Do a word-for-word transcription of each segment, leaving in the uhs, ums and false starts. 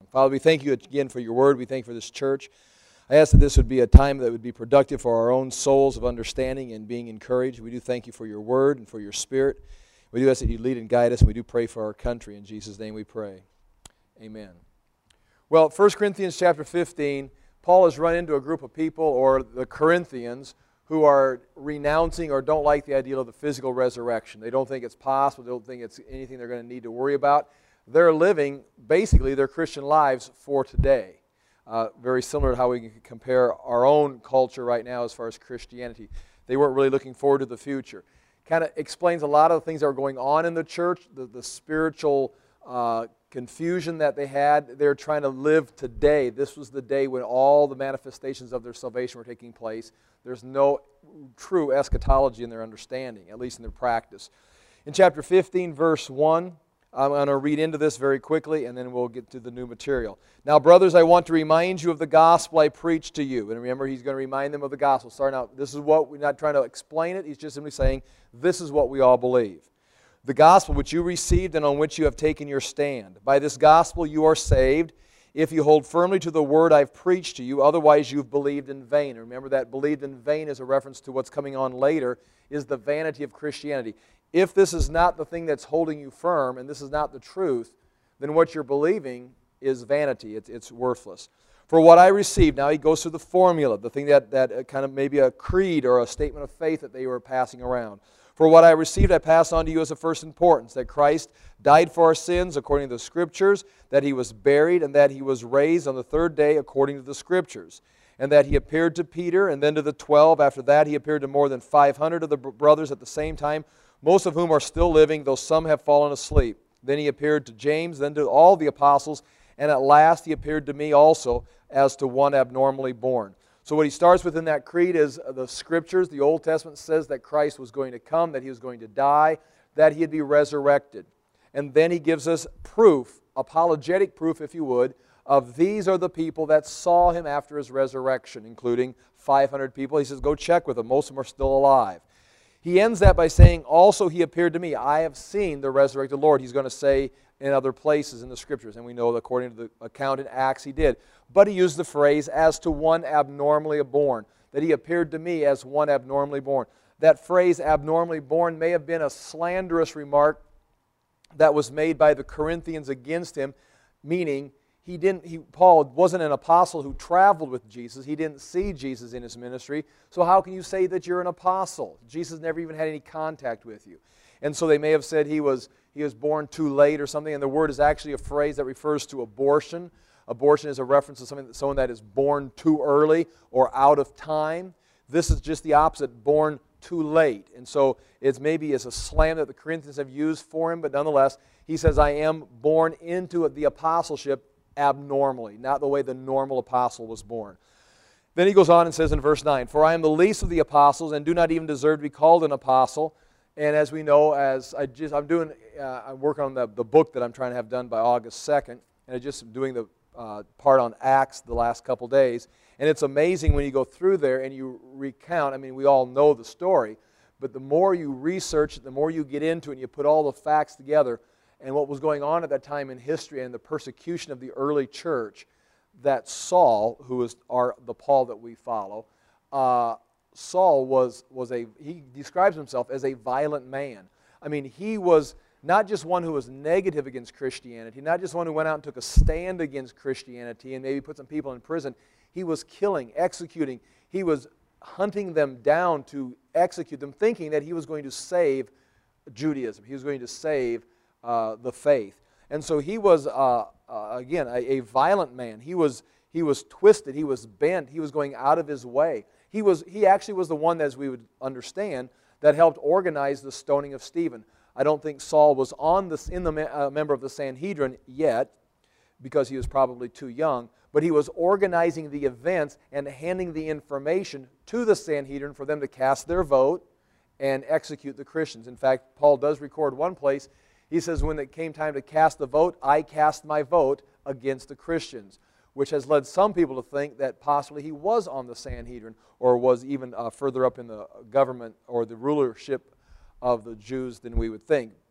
Father, we thank you again for your word. We thank you for this church. I ask that this would be a time that would be productive for our own souls of understanding and being encouraged. We do thank you for your word and for your spirit. We do ask that you lead and guide us, and we do pray for our country. In Jesus' name we pray. Amen. Well, First Corinthians chapter fifteen, Paul has run into a group of people, or the Corinthians, who are renouncing or don't like the idea of the physical resurrection. They don't think it's possible. They don't think it's anything they're going to need to worry about. They're living, basically, their Christian lives for today. Uh, very similar to how we can compare our own culture right now as far as Christianity. They weren't really looking forward to the future. Kind of explains a lot of the things that are going on in the church, the, the spiritual uh, confusion that they had. They're trying to live today. This was the day when all the manifestations of their salvation were taking place. There's no true eschatology in their understanding, at least in their practice. In chapter fifteen, verse one, I'm going to read into this very quickly, and then we'll get to the new material. Now, brothers, I want to remind you of the gospel I preached to you. And remember, he's going to remind them of the gospel. Starting out, this is what, we're not trying to explain it. He's just simply saying, this is what we all believe. The gospel which you received and on which you have taken your stand. By this gospel you are saved, if you hold firmly to the word I've preached to you. Otherwise you've believed in vain. And remember that believed in vain is a reference to what's coming on later, is the vanity of Christianity. If this is not the thing that's holding you firm, and this is not the truth, then what you're believing is vanity. It's, it's worthless. For what I received, now he goes through the formula, the thing that, that kind of maybe a creed or a statement of faith that they were passing around. For what I received, I pass on to you as of first importance, that Christ died for our sins according to the Scriptures, that He was buried, and that He was raised on the third day according to the Scriptures, and that He appeared to Peter, and then to the twelve. After that, He appeared to more than five hundred of the brothers at the same time, most of whom are still living, though some have fallen asleep. Then He appeared to James, then to all the apostles, and at last He appeared to me also as to one abnormally born. So what he starts with in that creed is the Scriptures. The Old Testament says that Christ was going to come, that He was going to die, that He'd be resurrected. And then he gives us proof, apologetic proof if you would, of these are the people that saw Him after His resurrection, including five hundred people. He says, go check with them. Most of them are still alive. He ends that by saying, also He appeared to me. I have seen the resurrected Lord. He's going to say in other places in the Scriptures, and we know that according to the account in Acts He did. But he used the phrase, as to one abnormally born, that He appeared to me as one abnormally born. That phrase, abnormally born, may have been a slanderous remark that was made by the Corinthians against him, meaning he didn't. He, Paul wasn't an apostle who traveled with Jesus. He didn't see Jesus in His ministry. So how can you say that you're an apostle? Jesus never even had any contact with you. And so they may have said he was, he was born too late or something, and the word is actually a phrase that refers to abortion. Abortion is a reference to something, someone that is born too early or out of time. This is just the opposite, born too late. And so it's maybe it's a slam that the Corinthians have used for him, but nonetheless, he says, I am born into the apostleship abnormally, not the way the normal apostle was born. Then he goes on and says in verse nine, for I am the least of the apostles and do not even deserve to be called an apostle. And as we know, as I just, I'm doing, uh, I'm working on the, the book that I'm trying to have done by August second, and I just doing the uh, part on Acts the last couple days. And it's amazing when you go through there and you recount. I mean, we all know the story, but the more you research it, the more you get into it, and you put all the facts together, and what was going on at that time in history and the persecution of the early church, that Saul, who is our, the Paul that we follow, uh, Saul was, was a, he describes himself as a violent man. I mean, he was not just one who was negative against Christianity, not just one who went out and took a stand against Christianity and maybe put some people in prison. He was killing, executing. He was hunting them down to execute them, thinking that he was going to save Judaism. He was going to save uh, the faith. And so he was, uh, uh, again, a, a violent man. He was, he was twisted. He was bent. He was going out of his way. He was, he actually was the one, as we would understand, that helped organize the stoning of Stephen. I don't think Saul was on this, in the uh, member of the Sanhedrin yet, because he was probably too young, but he was organizing the events and handing the information to the Sanhedrin for them to cast their vote and execute the Christians. In fact, Paul does record one place. He says, when it came time to cast the vote, I cast my vote against the Christians, which has led some people to think that possibly he was on the Sanhedrin or was even uh, further up in the government or the rulership of the Jews than we would think.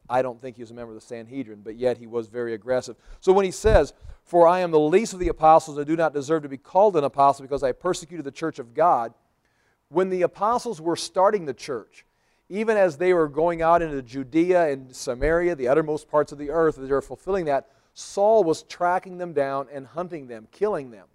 I don't think he was a member of the Sanhedrin, but yet he was very aggressive. So when he says, "For I am the least of the apostles, and I do not deserve to be called an apostle because I persecuted the church of God," when the apostles were starting the church, even as they were going out into Judea and Samaria, the uttermost parts of the earth, as they were fulfilling that, Saul was tracking them down and hunting them, killing them.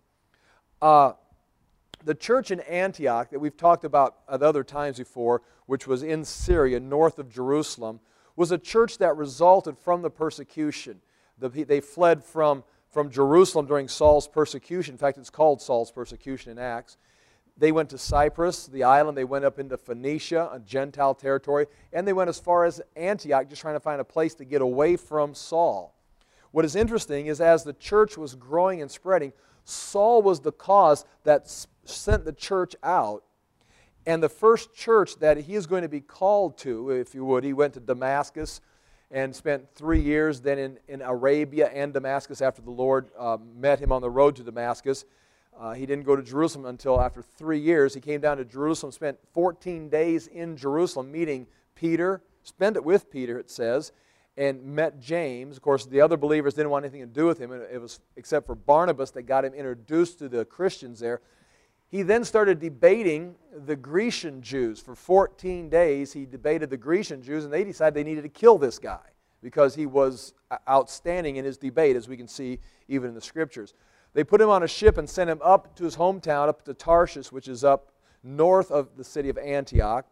Uh, the church in Antioch that we've talked about at other times before, which was in Syria, north of Jerusalem, was a church that resulted from the persecution. The, they fled from, from Jerusalem during Saul's persecution. In fact, it's called Saul's persecution in Acts. They went to Cyprus, the island. They went up into Phoenicia, a Gentile territory, and they went as far as Antioch, just trying to find a place to get away from Saul. What is interesting is as the church was growing and spreading, Saul was the cause that sent the church out. And the first church that he is going to be called to, if you would, he went to Damascus and spent three years then in, in Arabia and Damascus after the Lord uh, met him on the road to Damascus. Uh, he didn't go to Jerusalem until after three years. He came down to Jerusalem, spent fourteen days in Jerusalem meeting Peter, spent it with Peter, it says, and met James. Of course, the other believers didn't want anything to do with him, it was except for Barnabas that got him introduced to the Christians there. He then started debating the Grecian Jews. For fourteen days, he debated the Grecian Jews, and they decided they needed to kill this guy because he was outstanding in his debate, as we can see even in the Scriptures. They put him on a ship and sent him up to his hometown, up to Tarshish, which is up north of the city of Antioch.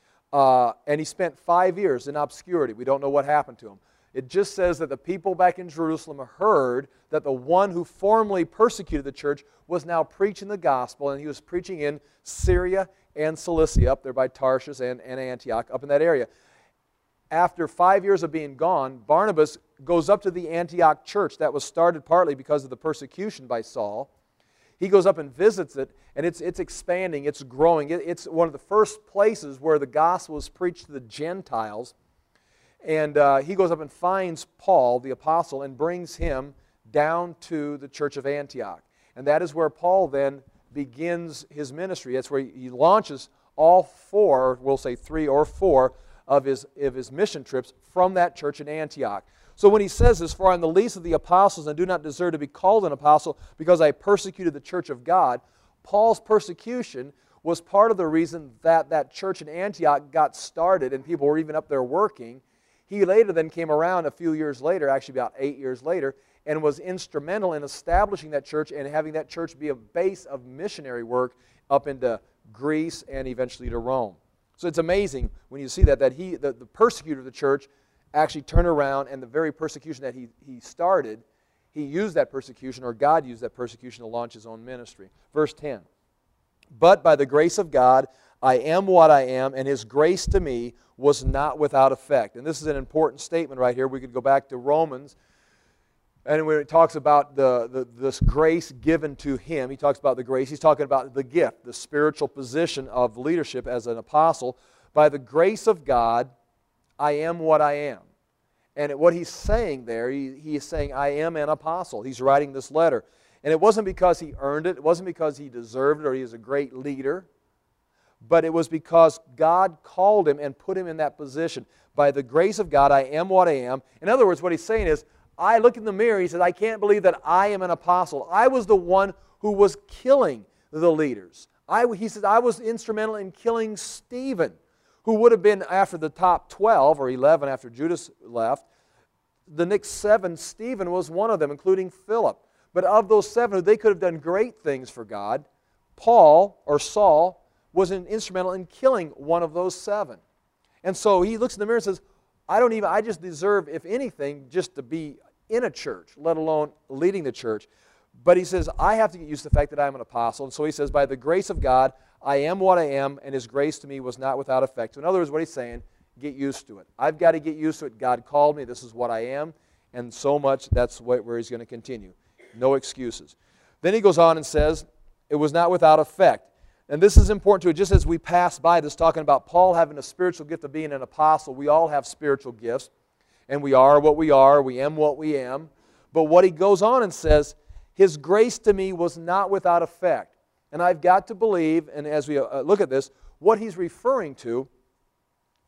Uh, and he spent five years in obscurity. We don't know what happened to him. It just says that the people back in Jerusalem heard that the one who formerly persecuted the church was now preaching the gospel, and he was preaching in Syria and Cilicia, up there by Tarshish and, and Antioch, up in that area. After five years of being gone, Barnabas goes up to the Antioch church that was started partly because of the persecution by Saul. He goes up and visits it, and it's, it's expanding, it's growing. It, it's one of the first places where the gospel is preached to the Gentiles. And uh, he goes up and finds Paul, the apostle, and brings him down to the church of Antioch. And that is where Paul then begins his ministry. That's where he launches all four, we'll say three or four, of his, of his mission trips from that church in Antioch. So when he says this, "For I am the least of the apostles and do not deserve to be called an apostle because I persecuted the church of God," Paul's persecution was part of the reason that that church in Antioch got started and people were even up there working. He later then came around a few years later, actually about eight years later, and was instrumental in establishing that church and having that church be a base of missionary work up into Greece and eventually to Rome. So it's amazing when you see that, that he, the, the persecutor of the church actually turned around, and the very persecution that he, he started, he used that persecution, or God used that persecution to launch his own ministry. Verse ten, "But by the grace of God, I am what I am, and his grace to me was not without effect." And this is an important statement right here. We could go back to Romans, and when it talks about the, the, this grace given to him, he talks about the grace. He's talking about the gift, the spiritual position of leadership as an apostle. By the grace of God, I am what I am. And what he's saying there, he, he is saying, I am an apostle. He's writing this letter. And it wasn't because he earned it. It wasn't because he deserved it or he is a great leader. But it was because God called him and put him in that position. By the grace of God, I am what I am. In other words, what he's saying is, I look in the mirror, he says, I can't believe that I am an apostle. I was the one who was killing the leaders. I, he says, I was instrumental in killing Stephen, who would have been after the top twelve, or eleven after Judas left. The next seven, Stephen was one of them, including Philip. But of those seven, they could have done great things for God. Paul, or Saul, was an instrumental in killing one of those seven. And so he looks in the mirror and says, I don't even, I just deserve, if anything, just to be in a church, let alone leading the church. But he says, I have to get used to the fact that I'm an apostle. And so he says, by the grace of God, I am what I am, and his grace to me was not without effect. So in other words, what he's saying, get used to it. I've got to get used to it. God called me. This is what I am. And so much, that's where he's going to continue. No excuses. Then he goes on and says, it was not without effect. And this is important too. Just as we pass by this, talking about Paul having a spiritual gift of being an apostle, we all have spiritual gifts. And we are what we are. We am what we am. But what he goes on and says, his grace to me was not without effect. And I've got to believe, and as we uh, look at this, what he's referring to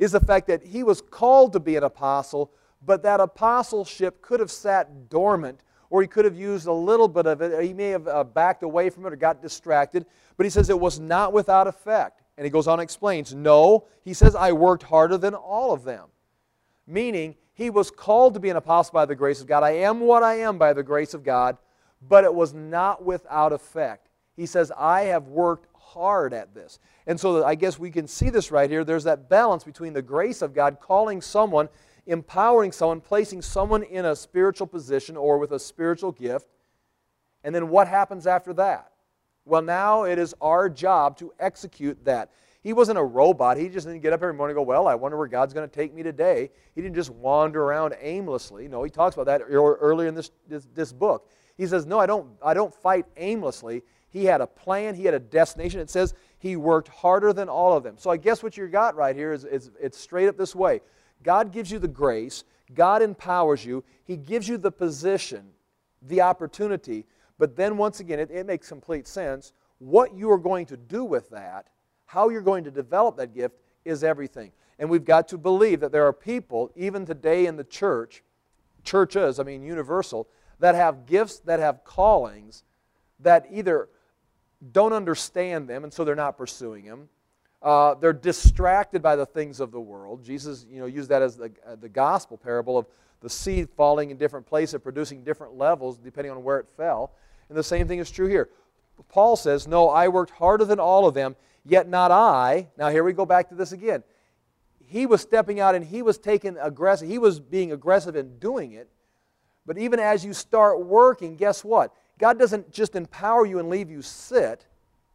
is the fact that he was called to be an apostle, but that apostleship could have sat dormant, or he could have used a little bit of it. He may have uh, backed away from it or got distracted, but he says it was not without effect. And he goes on and explains, no, he says, I worked harder than all of them. Meaning, he was called to be an apostle by the grace of God. I am what I am by the grace of God, but it was not without effect. He says, I have worked hard at this. And so I guess we can see this right here. There's that balance between the grace of God calling someone, empowering someone, placing someone in a spiritual position or with a spiritual gift. And then what happens after that? Well, now it is our job to execute that. He wasn't a robot. He just didn't get up every morning and go, well, I wonder where God's going to take me today. He didn't just wander around aimlessly. No, he talks about that earlier in this, this, this book. He says, no, I don't, I don't fight aimlessly. He had a plan. He had a destination. It says he worked harder than all of them. So I guess what you got right here is, is it's straight up this way. God gives you the grace. God empowers you. He gives you the position, the opportunity. But then once again, it, it makes complete sense. What you are going to do with that, how you're going to develop that gift is everything. And we've got to believe that there are people, even today in the church, churches, I mean universal, that have gifts, that have callings, that either don't understand them, and so they're not pursuing them. Uh, they're distracted by the things of the world. Jesus, you know, used that as the, uh, the gospel parable of the seed falling in different places, producing different levels depending on where it fell. And the same thing is true here. Paul says, no, I worked harder than all of them, yet not I. Now here we go back to this again. He was stepping out and he was taking aggressive, he was being aggressive in doing it. But even as you start working, guess what? God doesn't just empower you and leave you sit.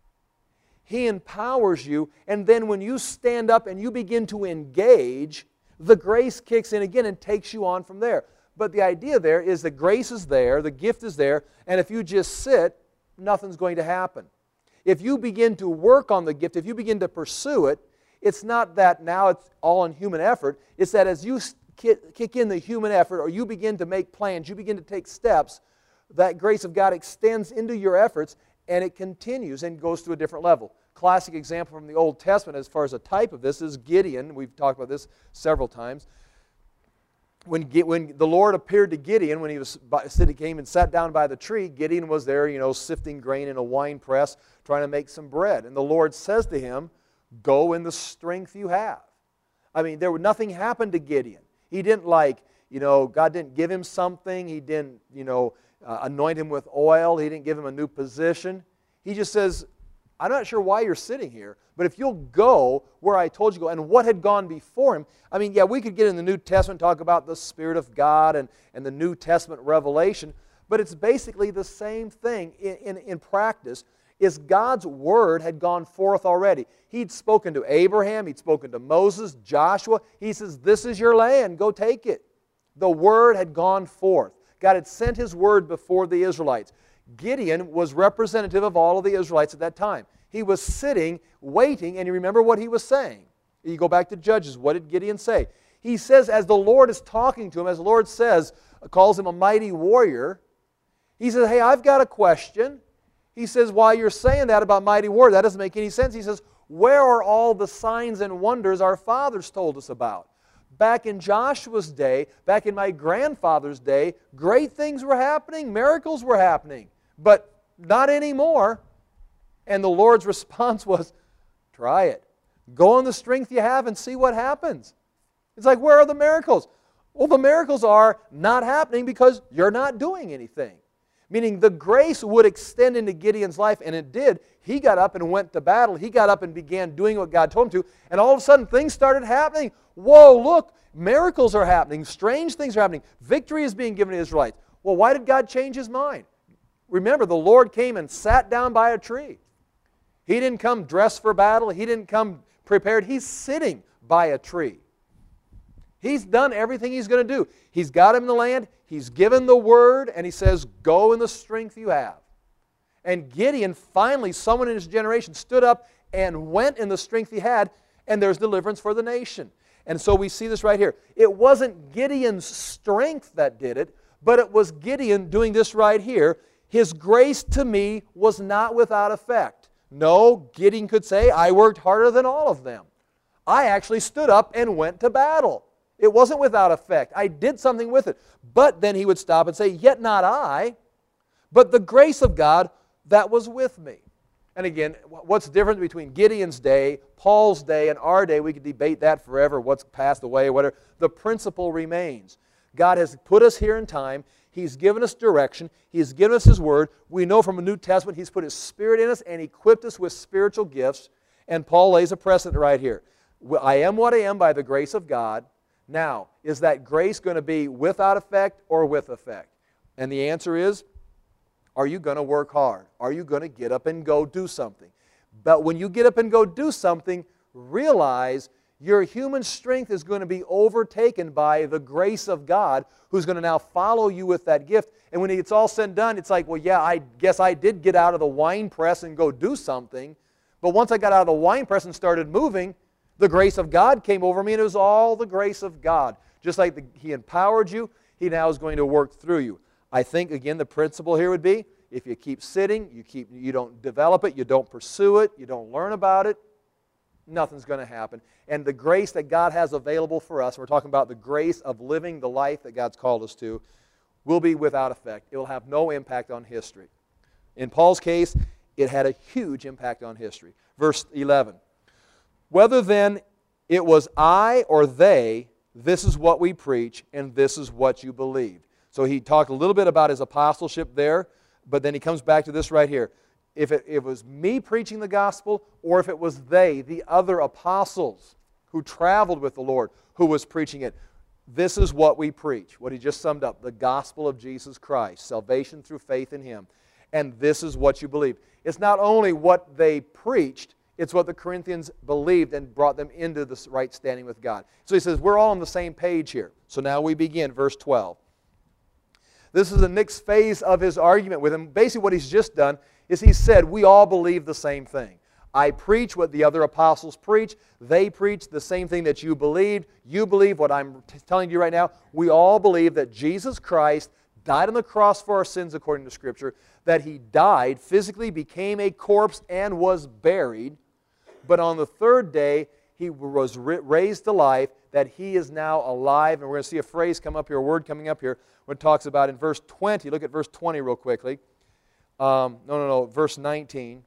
He empowers you, and then when you stand up and you begin to engage, the grace kicks in again and takes you on from there. But the idea there is the grace is there, the gift is there, and if you just sit, nothing's going to happen. If you begin to work on the gift, if you begin to pursue it, it's not that now it's all in human effort. It's that as you kick in the human effort or you begin to make plans, you begin to take steps, that grace of God extends into your efforts and it continues and goes to a different level. Classic example from the Old Testament as far as a type of this is Gideon. We've talked about this several times. When, when the Lord appeared to Gideon, when he was he came and sat down by the tree, Gideon was there, you know, sifting grain in a wine press, trying to make some bread. And the Lord says to him, go in the strength you have. I mean, there nothing happened to Gideon. He didn't like, you know, God didn't give him something. He didn't, you know, uh, anoint him with oil. He didn't give him a new position. He just says, I'm not sure why you're sitting here, but if you'll go where I told you to go, and what had gone before him, I mean, yeah, we could get in the New Testament and talk about the Spirit of God and, and the New Testament revelation, but it's basically the same thing in, in, in practice, is God's Word had gone forth already. He'd spoken to Abraham, He'd spoken to Moses, Joshua. He says, this is your land, go take it. The Word had gone forth. God had sent His Word before the Israelites. Gideon was representative of all of the Israelites at that time. He was sitting, waiting, and you remember what he was saying. You go back to Judges. What did Gideon say? He says, as the Lord is talking to him, as the Lord says, calls him a mighty warrior, he says, hey, I've got a question. He says, while you're saying that about mighty warrior, that doesn't make any sense. He says, where are all the signs and wonders our fathers told us about? Back in Joshua's day, back in my grandfather's day, great things were happening, miracles were happening. But not anymore. And the Lord's response was, try it. Go on the strength you have and see what happens. It's like, where are the miracles? Well, the miracles are not happening because you're not doing anything. Meaning the grace would extend into Gideon's life, and it did. He got up and went to battle. He got up and began doing what God told him to, and all of a sudden things started happening. Whoa, look, miracles are happening. Strange things are happening. Victory is being given to the Israelites. Well, why did God change His mind? Remember, the Lord came and sat down by a tree. He didn't come dressed for battle. He didn't come prepared. He's sitting by a tree. He's done everything He's going to do. He's got him in the land. He's given the word, and He says, go in the strength you have. And Gideon, finally, someone in his generation, stood up and went in the strength he had, and there's deliverance for the nation. And so we see this right here. It wasn't Gideon's strength that did it, but it was Gideon doing this right here. His grace to me was not without effect. No, Gideon could say, I worked harder than all of them. I actually stood up and went to battle. It wasn't without effect. I did something with it. But then he would stop and say, yet not I, but the grace of God that was with me. And again, what's the difference between Gideon's day, Paul's day, and our day? We could debate that forever, what's passed away, whatever. The principle remains. God has put us here in time. He's given us direction. He's given us His Word. We know from the New Testament He's put His Spirit in us and equipped us with spiritual gifts. And Paul lays a precedent right here. I am what I am by the grace of God. Now, is that grace going to be without effect or with effect? And the answer is, are you going to work hard? Are you going to get up and go do something? But when you get up and go do something, realize your human strength is going to be overtaken by the grace of God, who's going to now follow you with that gift. And when it's all said and done, it's like, well, yeah, I guess I did get out of the wine press and go do something. But once I got out of the wine press and started moving, the grace of God came over me, and it was all the grace of God. Just like the, He empowered you, He now is going to work through you. I think, again, the principle here would be, if you keep sitting, you, keep, you don't develop it, you don't pursue it, you don't learn about it, nothing's going to happen. And the grace that God has available for us, we're talking about the grace of living the life that God's called us to, will be without effect. It will have no impact on history. In Paul's case, it had a huge impact on history. Verse eleven. Whether then it was I or they, this is what we preach, and this is what you believed. So he talked a little bit about his apostleship there, but then he comes back to this right here. If it, if it was me preaching the gospel, or if it was they, the other apostles who traveled with the Lord, who was preaching it, this is what we preach. What he just summed up, the gospel of Jesus Christ, salvation through faith in Him. And this is what you believe. It's not only what they preached, it's what the Corinthians believed and brought them into this right standing with God. So he says, we're all on the same page here. So now we begin, verse twelve. This is the next phase of his argument with him. Basically what he's just done is he said, we all believe the same thing. I preach what the other apostles preach. They preach the same thing that you believed. You believe what I'm t- telling you right now. We all believe that Jesus Christ died on the cross for our sins according to Scripture, that He died, physically became a corpse, and was buried. But on the third day, He was raised to life, that He is now alive. And we're going to see a phrase come up here, a word coming up here, when it talks about in verse twenty. Look at verse twenty real quickly. Um, no, no, no, verse nineteen.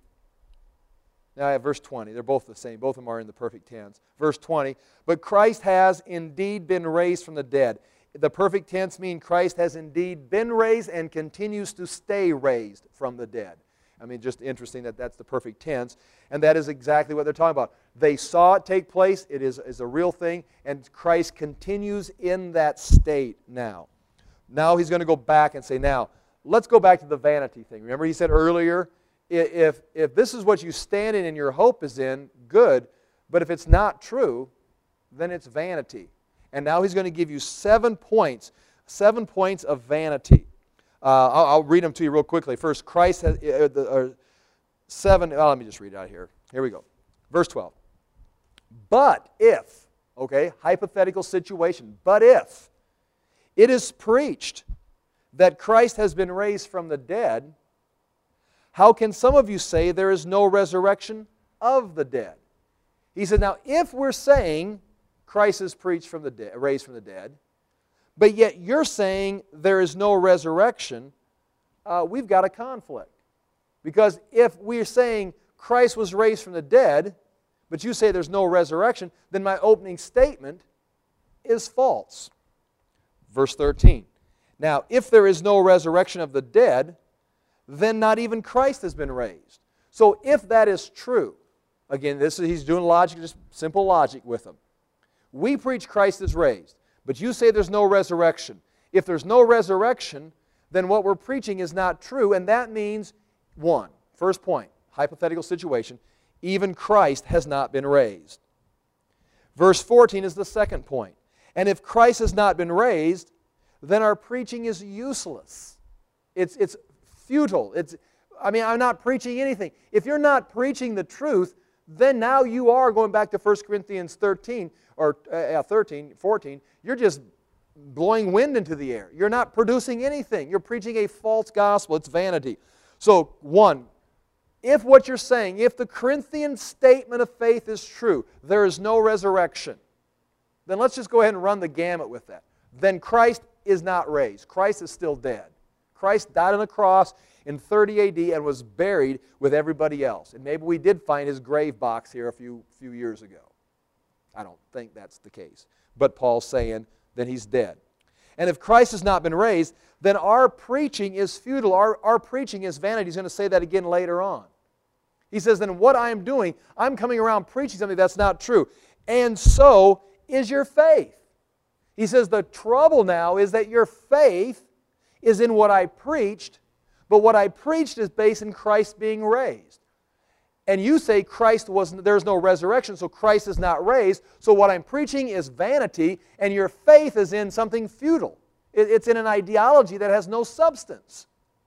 Now I have verse twenty. They're both the same. Both of them are in the perfect tense. Verse twenty. But Christ has indeed been raised from the dead. The perfect tense means Christ has indeed been raised and continues to stay raised from the dead. I mean, just interesting that that's the perfect tense. And that is exactly what they're talking about. They saw it take place. It is, is a real thing. And Christ continues in that state now. Now He's going to go back and say, now, let's go back to the vanity thing. Remember He said earlier, if, if this is what you stand in and your hope is in, good. But if it's not true, then it's vanity. And now He's going to give you seven points, seven points of vanity. Uh, I'll, I'll read them to you real quickly. First, Christ has, uh, the, uh, seven, well, let me just read it out here. Here we go. Verse twelve. But if, okay, hypothetical situation, but if it is preached that Christ has been raised from the dead, how can some of you say there is no resurrection of the dead? He said, now, if we're saying Christ is preached from the dead, raised from the dead, but yet you're saying there is no resurrection, uh, we've got a conflict. Because if we're saying Christ was raised from the dead, but you say there's no resurrection, then my opening statement is false. Verse thirteen. Now, if there is no resurrection of the dead, then not even Christ has been raised. So if that is true, again, this is, he's doing logic, just simple logic with them. We preach Christ is raised, but you say there's no resurrection. If there's no resurrection, then what we're preaching is not true, and that means, one, first point, hypothetical situation, even Christ has not been raised. Verse fourteen is the second point. And if Christ has not been raised, then our preaching is useless. It's, it's futile. It's, I mean, I'm not preaching anything. If you're not preaching the truth, then now you are, going back to First Corinthians thirteen, or uh, thirteen, fourteen, you're just blowing wind into the air. You're not producing anything. You're preaching a false gospel. It's vanity. So, one, if what you're saying, if the Corinthian statement of faith is true, there is no resurrection, then let's just go ahead and run the gamut with that. Then Christ is not raised. Christ is still dead. Christ died on the cross in thirty A D and was buried with everybody else. And maybe we did find his grave box here a few, few years ago. I don't think that's the case. But Paul's saying, then he's dead. And if Christ has not been raised, then our preaching is futile. Our, our preaching is vanity. He's going to say that again later on. He says, then what I am doing, I'm coming around preaching something that's not true. And so is your faith. He says the trouble now is that your faith is in what I preached, but what I preached is based in Christ being raised. And you say Christ wasn't, there's no resurrection, so Christ is not raised, so what I'm preaching is vanity, and your faith is in something futile. It's in an ideology that has no substance.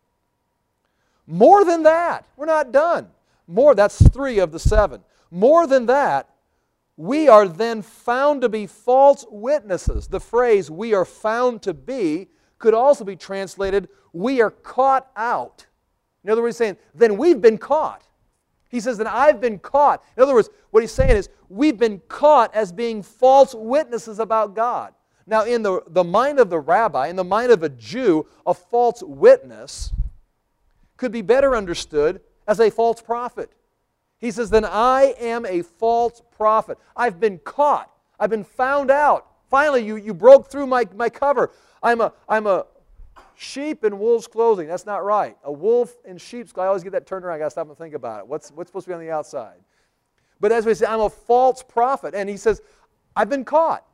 More than that, we're not done. More, that's three of the seven. More than that, we are then found to be false witnesses. The phrase, we are found to be, could also be translated, we are caught out. In other words, he's saying, then we've been caught. He says, then I've been caught. In other words, what he's saying is, we've been caught as being false witnesses about God. Now, in the, the mind of the rabbi, in the mind of a Jew, a false witness could be better understood as a false prophet. He says, then I am a false prophet. I've been caught. I've been found out. Finally, you, you broke through my, my cover. I'm a, I'm a sheep in wolf's clothing. That's not right. A wolf in sheep's clothing. I always get that turned around. I've got to stop and think about it. What's, what's supposed to be on the outside? But as we say, I'm a false prophet. And he says, I've been caught.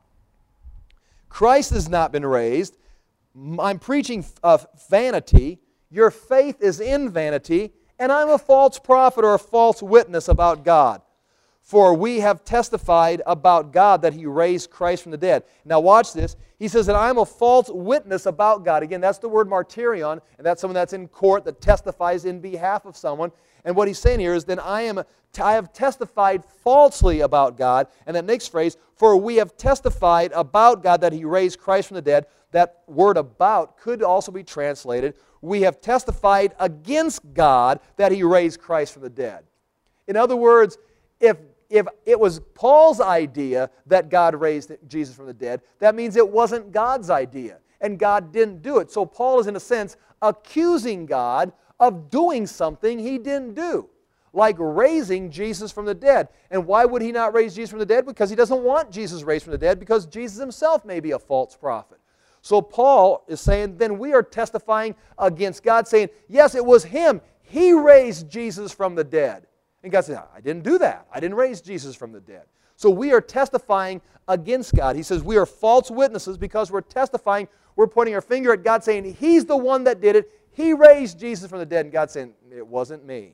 Christ has not been raised. I'm preaching of vanity. Your faith is in vanity. And I'm a false prophet or a false witness about God. For we have testified about God that He raised Christ from the dead. Now watch this. He says that I'm a false witness about God. Again, that's the word martyrion, and that's someone that's in court that testifies in behalf of someone. And what he's saying here is, then I am, I have testified falsely about God. And that next phrase, for we have testified about God that He raised Christ from the dead. That word about could also be translated, we have testified against God that He raised Christ from the dead. In other words, if, if it was Paul's idea that God raised Jesus from the dead, that means it wasn't God's idea, and God didn't do it. So Paul is, in a sense, accusing God of doing something He didn't do, like raising Jesus from the dead. And why would He not raise Jesus from the dead? Because He doesn't want Jesus raised from the dead, because Jesus Himself may be a false prophet. So Paul is saying, then we are testifying against God, saying, yes, it was Him. He raised Jesus from the dead. And God said, I didn't do that. I didn't raise Jesus from the dead. So we are testifying against God. He says we are false witnesses because we're testifying. We're pointing our finger at God saying He's the one that did it. He raised Jesus from the dead. And God saying, it wasn't me.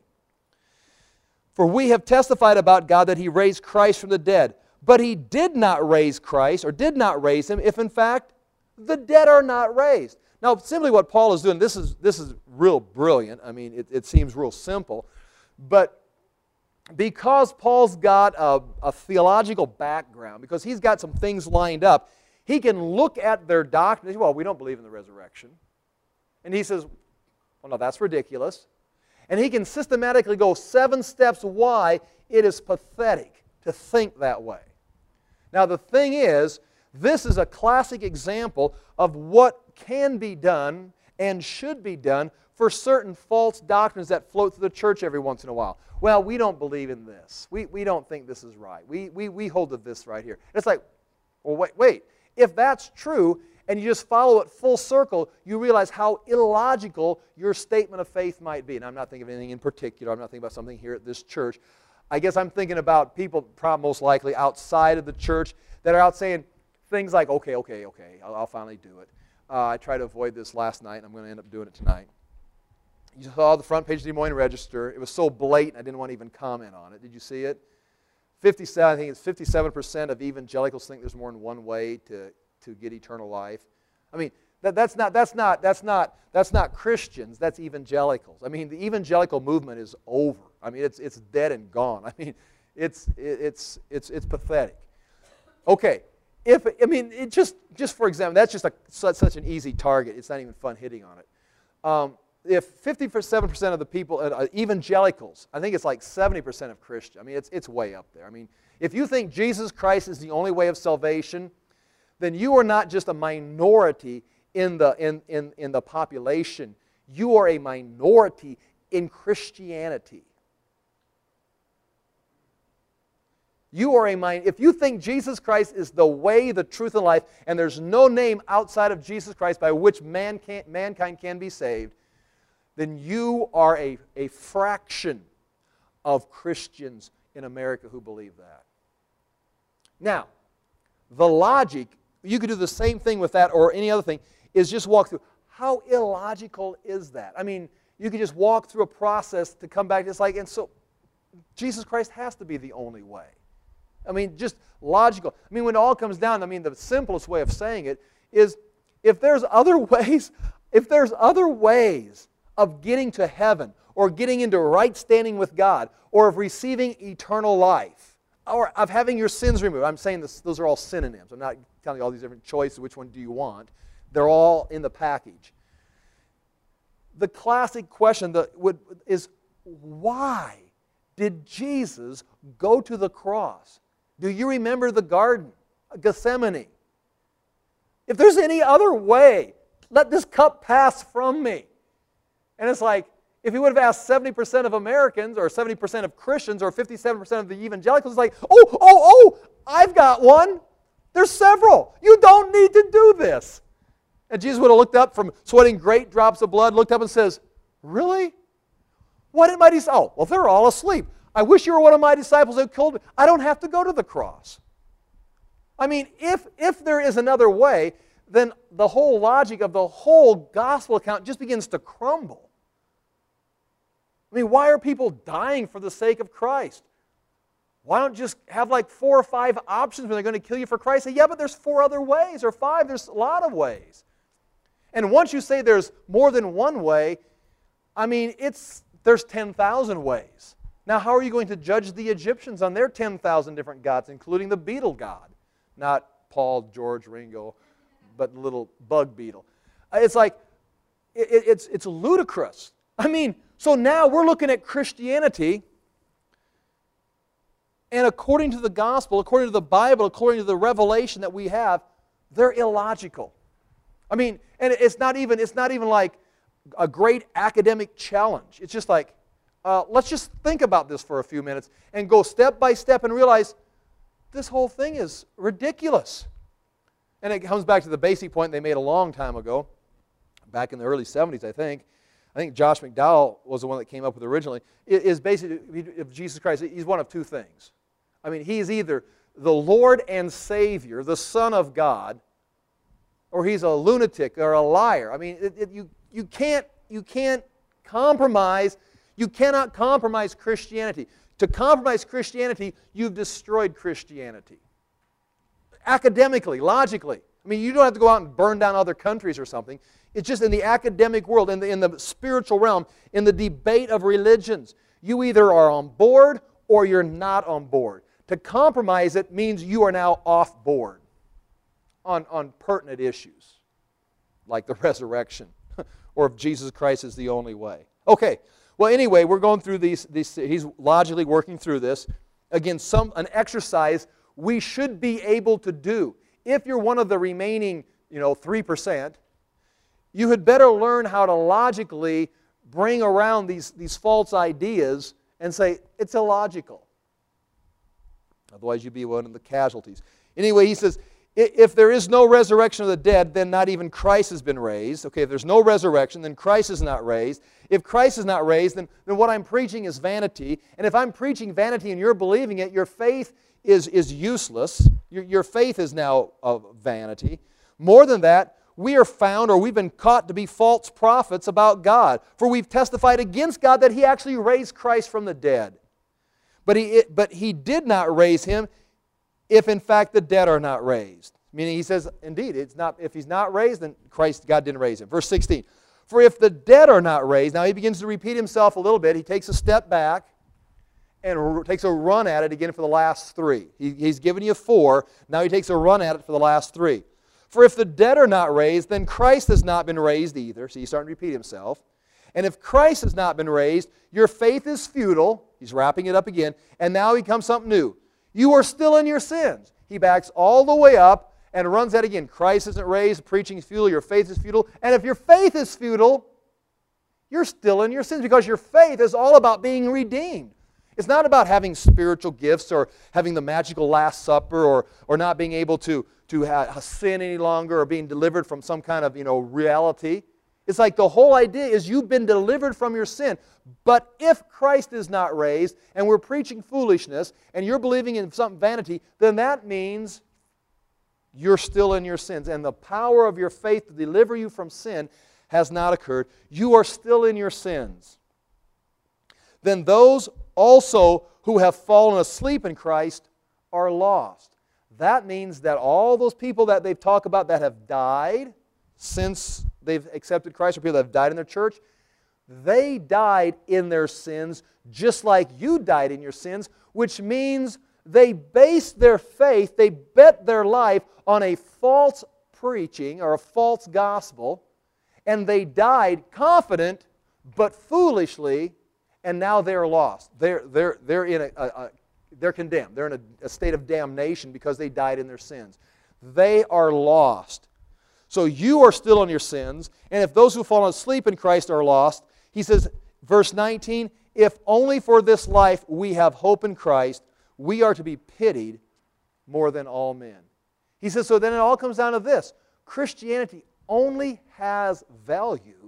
For we have testified about God that He raised Christ from the dead. But He did not raise Christ, or did not raise Him, if in fact the dead are not raised. Now, simply what Paul is doing, this is, this is real brilliant. I mean, it, it seems real simple. But because Paul's got a, a theological background, because he's got some things lined up, he can look at their doctrine and say, well, we don't believe in the resurrection. And he says, well, no, that's ridiculous. And he can systematically go seven steps why it is pathetic to think that way. Now, the thing is, this is a classic example of what can be done and should be done for certain false doctrines that float through the church every once in a while. Well, we don't believe in this. We, we don't think this is right. We, we, we hold to this right here. It's like, well, wait, wait. If that's true and you just follow it full circle, you realize how illogical your statement of faith might be. And I'm not thinking of anything in particular. I'm not thinking about something here at this church. I guess I'm thinking about people probably most likely outside of the church that are out saying things like, okay, okay, okay, I'll, I'll finally do it. Uh, I tried to avoid this last night, and I'm going to end up doing it tonight. You saw the front page of the Des Moines Register. It was so blatant, I didn't want to even comment on it. Did you see it? fifty-seven, I think it's fifty-seven percent of evangelicals think there's more than one way to, to get eternal life. I mean, that, that's not that's not that's not that's not Christians. That's evangelicals. I mean, the evangelical movement is over. I mean, it's it's dead and gone. I mean, it's it's it's it's pathetic. Okay. If, I mean, it just, just for example, that's just a, such, such an easy target. It's not even fun hitting on it. Um, if fifty-seven percent of the people, uh, evangelicals, I think it's like seventy percent of Christians. I mean, it's, it's way up there. I mean, if you think Jesus Christ is the only way of salvation, then you are not just a minority in the, in, in, in the population. You are a minority in Christianity. You are a mind. If you think Jesus Christ is the way, the truth, and life, and there's no name outside of Jesus Christ by which man can, mankind can be saved, then you are a, a fraction of Christians in America who believe that. Now, the logic, you could do the same thing with that or any other thing, is just walk through. How illogical is that? I mean, you could just walk through a process to come back. It's like, and so Jesus Christ has to be the only way. I mean, just logical. I mean, when it all comes down, I mean, the simplest way of saying it is if there's other ways, if there's other ways of getting to heaven or getting into right standing with God or of receiving eternal life or of having your sins removed. I'm saying this, those are all synonyms. I'm not telling you all these different choices. Which one do you want? They're all in the package. The classic question that would, is why did Jesus go to the cross? Do you remember the garden, Gethsemane? If there's any other way, let this cup pass from me. And it's like, if he would have asked seventy percent of Americans or seventy percent of Christians or fifty-seven percent of the evangelicals, it's like, oh, oh, oh, I've got one. There's several. You don't need to do this. And Jesus would have looked up from sweating great drops of blood, looked up and says, really? What did my disciples? Oh, well, they're all asleep. I wish you were one of my disciples who killed me. I don't have to go to the cross. I mean, if, if there is another way, then the whole logic of the whole gospel account just begins to crumble. I mean, why are people dying for the sake of Christ? Why don't you just have like four or five options when they're going to kill you for Christ? Say, yeah, but there's four other ways, or five, there's a lot of ways. And once you say there's more than one way, I mean, it's there's ten thousand ways. Now, how are you going to judge the Egyptians on their ten thousand different gods, including the beetle god? Not Paul, George, Ringo, but the little bug beetle. It's like, it, it's, it's ludicrous. I mean, so now we're looking at Christianity, and according to the gospel, according to the Bible, according to the revelation that we have, they're illogical. I mean, and it's not even, it's not even like a great academic challenge. It's just like, uh, let's just think about this for a few minutes and go step by step and realize this whole thing is ridiculous. And it comes back to the basic point they made a long time ago, back in the early seventies, I think. I think Josh McDowell was the one that came up with it originally. It is basically, if Jesus Christ, he's one of two things. I mean, he's either the Lord and Savior, the Son of God, or he's a lunatic or a liar. I mean, it, it, you, you, can't, you can't compromise, you cannot compromise Christianity. To compromise Christianity, you've destroyed Christianity. Academically, logically. I mean, you don't have to go out and burn down other countries or something. It's just in the academic world, in the, in the spiritual realm, in the debate of religions. You either are on board or you're not on board. To compromise it means you are now off board on, on pertinent issues, like the resurrection, or if Jesus Christ is the only way. Okay, well anyway, we're going through these, these he's logically working through this. Again, some an exercise we should be able to do. If you're one of the remaining, you know, three percent, you had better learn how to logically bring around these, these false ideas and say, it's illogical. Otherwise, you'd be one of the casualties. Anyway, he says, if there is no resurrection of the dead, then not even Christ has been raised. Okay, if there's no resurrection, then Christ is not raised. If Christ is not raised, then, then what I'm preaching is vanity. And if I'm preaching vanity and you're believing it, your faith is, is useless. Your, your faith is now of vanity. More than that, we are found, or we've been caught to be false prophets about God. For we've testified against God that He actually raised Christ from the dead. But He, but he did not raise Him if in fact the dead are not raised. Meaning He says, indeed, it's not, if He's not raised, then Christ, God didn't raise Him. Verse sixteen, for if the dead are not raised, now he begins to repeat himself a little bit. He takes a step back and takes a run at it again for the last three. He, he's given you four, now he takes a run at it for the last three. For if the dead are not raised, then Christ has not been raised either. So he's starting to repeat himself. And if Christ has not been raised, your faith is futile. He's wrapping it up again. And now he comes something new. You are still in your sins. He backs all the way up and runs that again. Christ isn't raised, preaching is futile, your faith is futile. And if your faith is futile, you're still in your sins because your faith is all about being redeemed. It's not about having spiritual gifts or having the magical Last Supper or, or not being able to, to ha- sin any longer or being delivered from some kind of, you know, reality. It's like the whole idea is you've been delivered from your sin. But if Christ is not raised and we're preaching foolishness and you're believing in some vanity, then that means you're still in your sins. And the power of your faith to deliver you from sin has not occurred. You are still in your sins. Then those also who have fallen asleep in Christ are lost. That means that all those people that they've talked about that have died since they've accepted Christ, or people that have died in their church, they died in their sins just like you died in your sins, which means they based their faith, they bet their life on a false preaching or a false gospel, and they died confident but foolishly, and now they're lost. They're, they're, they're, in a, a, a, they're condemned. They're in a, a state of damnation because they died in their sins. They are lost. So you are still in your sins, and if those who fall asleep in Christ are lost, he says, verse nineteen, if only for this life we have hope in Christ, we are to be pitied more than all men. He says, so then it all comes down to this. Christianity only has value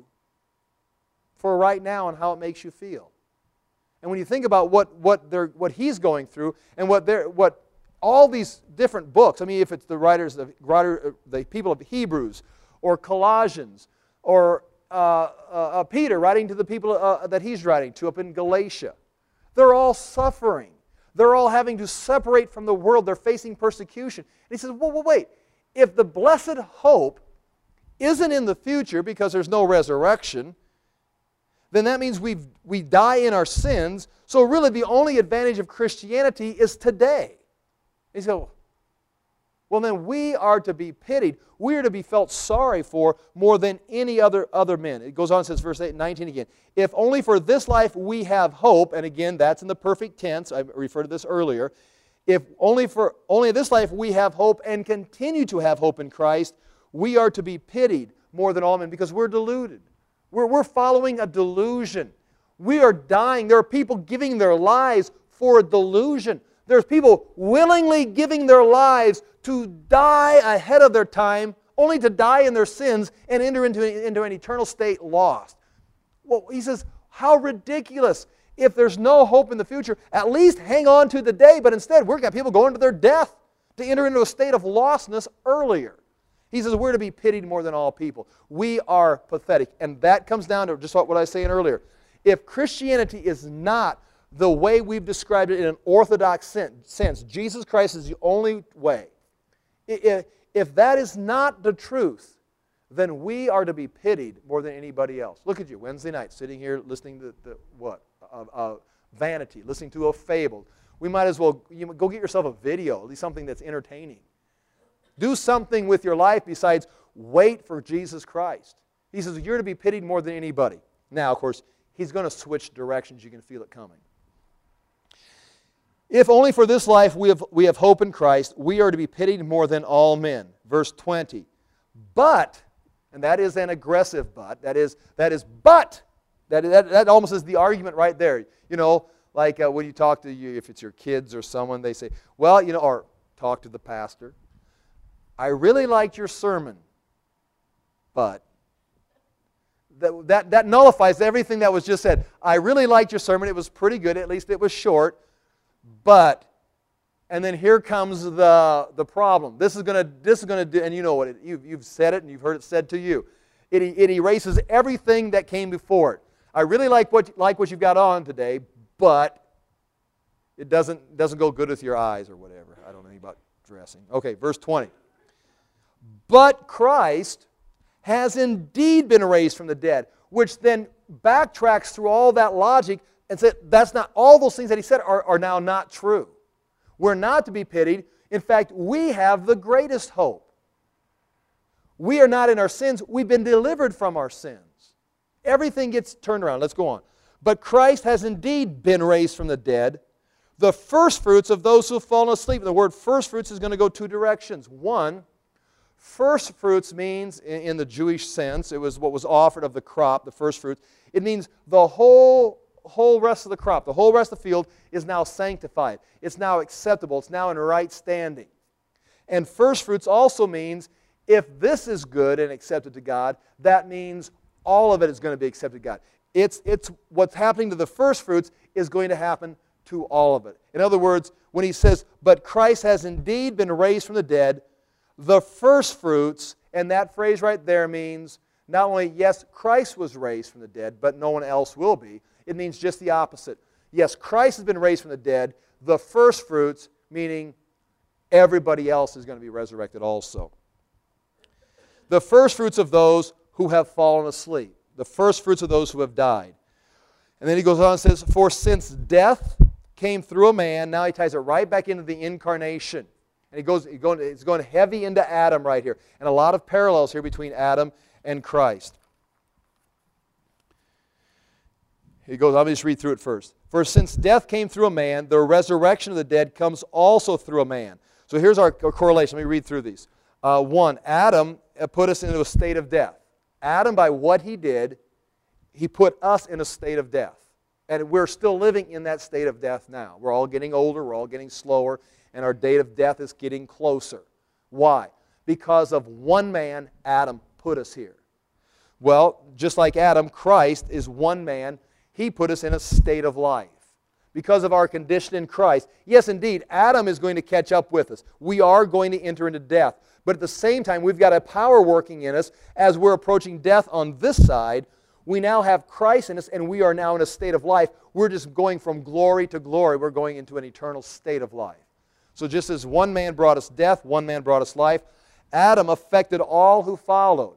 for right now and how it makes you feel. And when you think about what, what, they're, what he's going through and what, they're, what all these different books, I mean, if it's the writers, of, writer, the people of Hebrews or Colossians or uh, uh, Peter writing to the people uh, that he's writing to up in Galatia, they're all suffering. They're all having to separate from the world. They're facing persecution. And he says, well, well, wait. If the blessed hope isn't in the future because there's no resurrection, then that means we we die in our sins. So really the only advantage of Christianity is today. He said, well then we are to be pitied. We are to be felt sorry for more than any other, other men. It goes on and says, verse eight, nineteen again. If only for this life we have hope, and again that's in the perfect tense, I referred to this earlier. If only for only this life we have hope and continue to have hope in Christ, we are to be pitied more than all men because we're deluded. We're, we're following a delusion. We are dying. There are people giving their lives for a delusion. There's people willingly giving their lives to die ahead of their time, only to die in their sins and enter into, into an eternal state lost. Well, he says, how ridiculous. If there's no hope in the future, at least hang on to the day. But instead, we've got people going to their death to enter into a state of lostness earlier. He says we're to be pitied more than all people. We are pathetic. And that comes down to just what I was saying earlier. If Christianity is not the way we've described it in an orthodox sense, Jesus Christ is the only way. If that is not the truth, then we are to be pitied more than anybody else. Look at you, Wednesday night, sitting here listening to the, what? Uh, uh, vanity, listening to a fable. We might as well you know, go get yourself a video, at least something that's entertaining. Do something with your life besides wait for Jesus Christ. He says you're to be pitied more than anybody. Now, of course, he's going to switch directions. You can feel it coming. If only for this life we have, we have hope in Christ, we are to be pitied more than all men. Verse twenty. But, and that is an aggressive but, that is, that is but, that, that, that almost is the argument right there. You know, like uh, when you talk to you, if it's your kids or someone, they say, well, you know, or talk to the pastor. I really liked your sermon, but that, that, that nullifies everything that was just said. I really liked your sermon. It was pretty good. At least it was short. But, and then here comes the, the problem. This is going to this is going to do, and you know what, it, you've, you've said it and you've heard it said to you. It, it erases everything that came before it. I really like what, like what you've got on today, but it doesn't, doesn't go good with your eyes or whatever. I don't know anything about dressing. Okay, verse twenty. But Christ has indeed been raised from the dead, which then backtracks through all that logic and said that's not, all those things that he said are, are now not true. We're not to be pitied. In fact, we have the greatest hope. We are not in our sins. We've been delivered from our sins. everything gets turned around. Let's go on. But Christ has indeed been raised from the dead, the first fruits of those who have fallen asleep. The word first fruits is going to go two directions. One, first fruits means, in the Jewish sense, it was what was offered of the crop, the first fruits. It means the whole, whole rest of the crop, the whole rest of the field is now sanctified. It's now acceptable. It's now in right standing. And first fruits also means if this is good and accepted to God, that means all of it is going to be accepted to God. It's, it's what's happening to the first fruits is going to happen to all of it. In other words, when he says, but Christ has indeed been raised from the dead, the first fruits, and that phrase right there means not only, yes, Christ was raised from the dead, but no one else will be. It means just the opposite. Yes, Christ has been raised from the dead, the first fruits, meaning everybody else is going to be resurrected also. The first fruits of those who have fallen asleep. The first fruits of those who have died. And then he goes on and says, for since death came through a man, now he ties it right back into the incarnation. And he goes, he going, it's going heavy into Adam right here. And a lot of parallels here between Adam and Christ. He goes, let me just read through it first. For since death came through a man, the resurrection of the dead comes also through a man. So here's our, our correlation. Let me read through these. Uh, one, Adam put us into a state of death. Adam, by what he did, he put us in a state of death. And we're still living in that state of death now. We're all getting older, we're all getting slower, and our date of death is getting closer. Why? Because of one man, Adam, put us here. Well, just like Adam, Christ is one man. He put us in a state of life. Because of our condition in Christ. Yes, indeed, Adam is going to catch up with us. We are going to enter into death. But at the same time, we've got a power working in us as we're approaching death on this side. We now have Christ in us, and we are now in a state of life. We're just going from glory to glory. We're going into an eternal state of life. So just as one man brought us death, one man brought us life, Adam affected all who followed.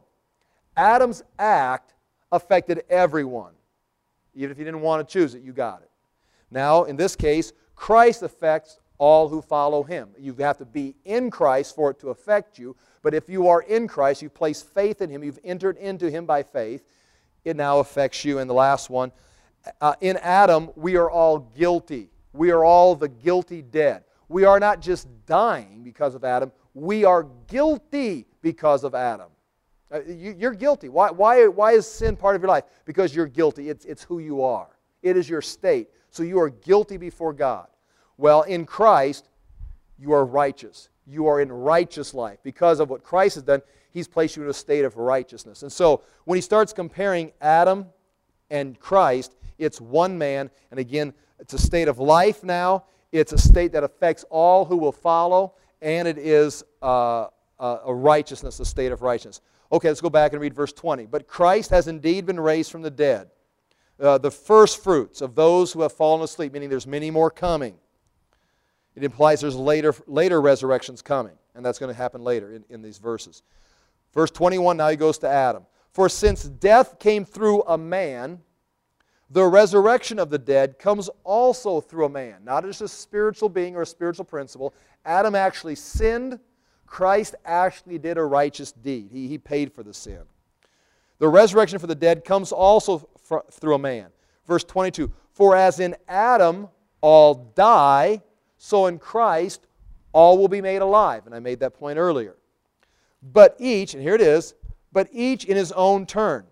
Adam's act affected everyone. Even if you didn't want to choose it, you got it. Now, in this case, Christ affects all who follow Him. You have to be in Christ for it to affect you. But if you are in Christ, you've placed faith in Him, you've entered into Him by faith, it now affects you. And the last one, uh, in Adam, we are all guilty. We are all the guilty dead. We are not just dying because of Adam. We are guilty because of Adam. Uh, you, you're guilty. Why, why, why is sin part of your life? Because you're guilty. It's, it's who you are. It is your state. So you are guilty before God. Well, in Christ, you are righteous. You are in righteous life. Because of what Christ has done, He's placed you in a state of righteousness. And so, when he starts comparing Adam and Christ, it's one man. And again, it's a state of life now. It's a state that affects all who will follow. And it is uh, a righteousness, a state of righteousness. Okay, let's go back and read verse twenty. But Christ has indeed been raised from the dead. Uh, the first fruits of those who have fallen asleep, meaning there's many more coming. It implies there's later, later resurrections coming. And that's going to happen later in, in these verses. Verse twenty-one, now he goes to Adam. For since death came through a man, the resurrection of the dead comes also through a man. Not just a spiritual being or a spiritual principle. Adam actually sinned. Christ actually did a righteous deed. He, he paid for the sin. The resurrection for the dead comes also fr- through a man. Verse twenty-two, for as in Adam all die, so in Christ all will be made alive. And I made that point earlier. But each, and here it is, but each in his own turn.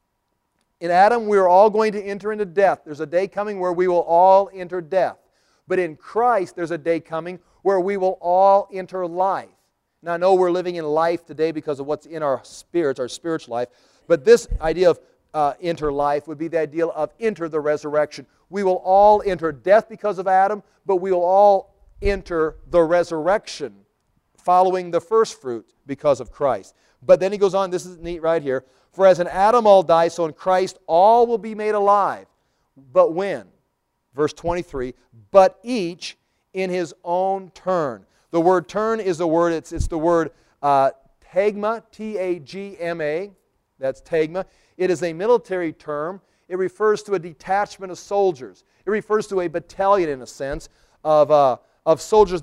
In Adam, we are all going to enter into death. There's a day coming where we will all enter death. But in Christ, there's a day coming where we will all enter life. Now, I know we're living in life today because of what's in our spirits, our spiritual life. But this idea of uh, enter life would be the idea of enter the resurrection. We will all enter death because of Adam, but we will all enter the resurrection following the first fruit because of Christ. But then he goes on, this is neat right here. For as in Adam all die, so in Christ all will be made alive. But when? Verse twenty-three, but each in his own turn. The word turn is the word, it's, it's the word uh, tagma, T A G M A. That's tagma. It is a military term. It refers to a detachment of soldiers. It refers to a battalion, in a sense, of, uh, of soldiers that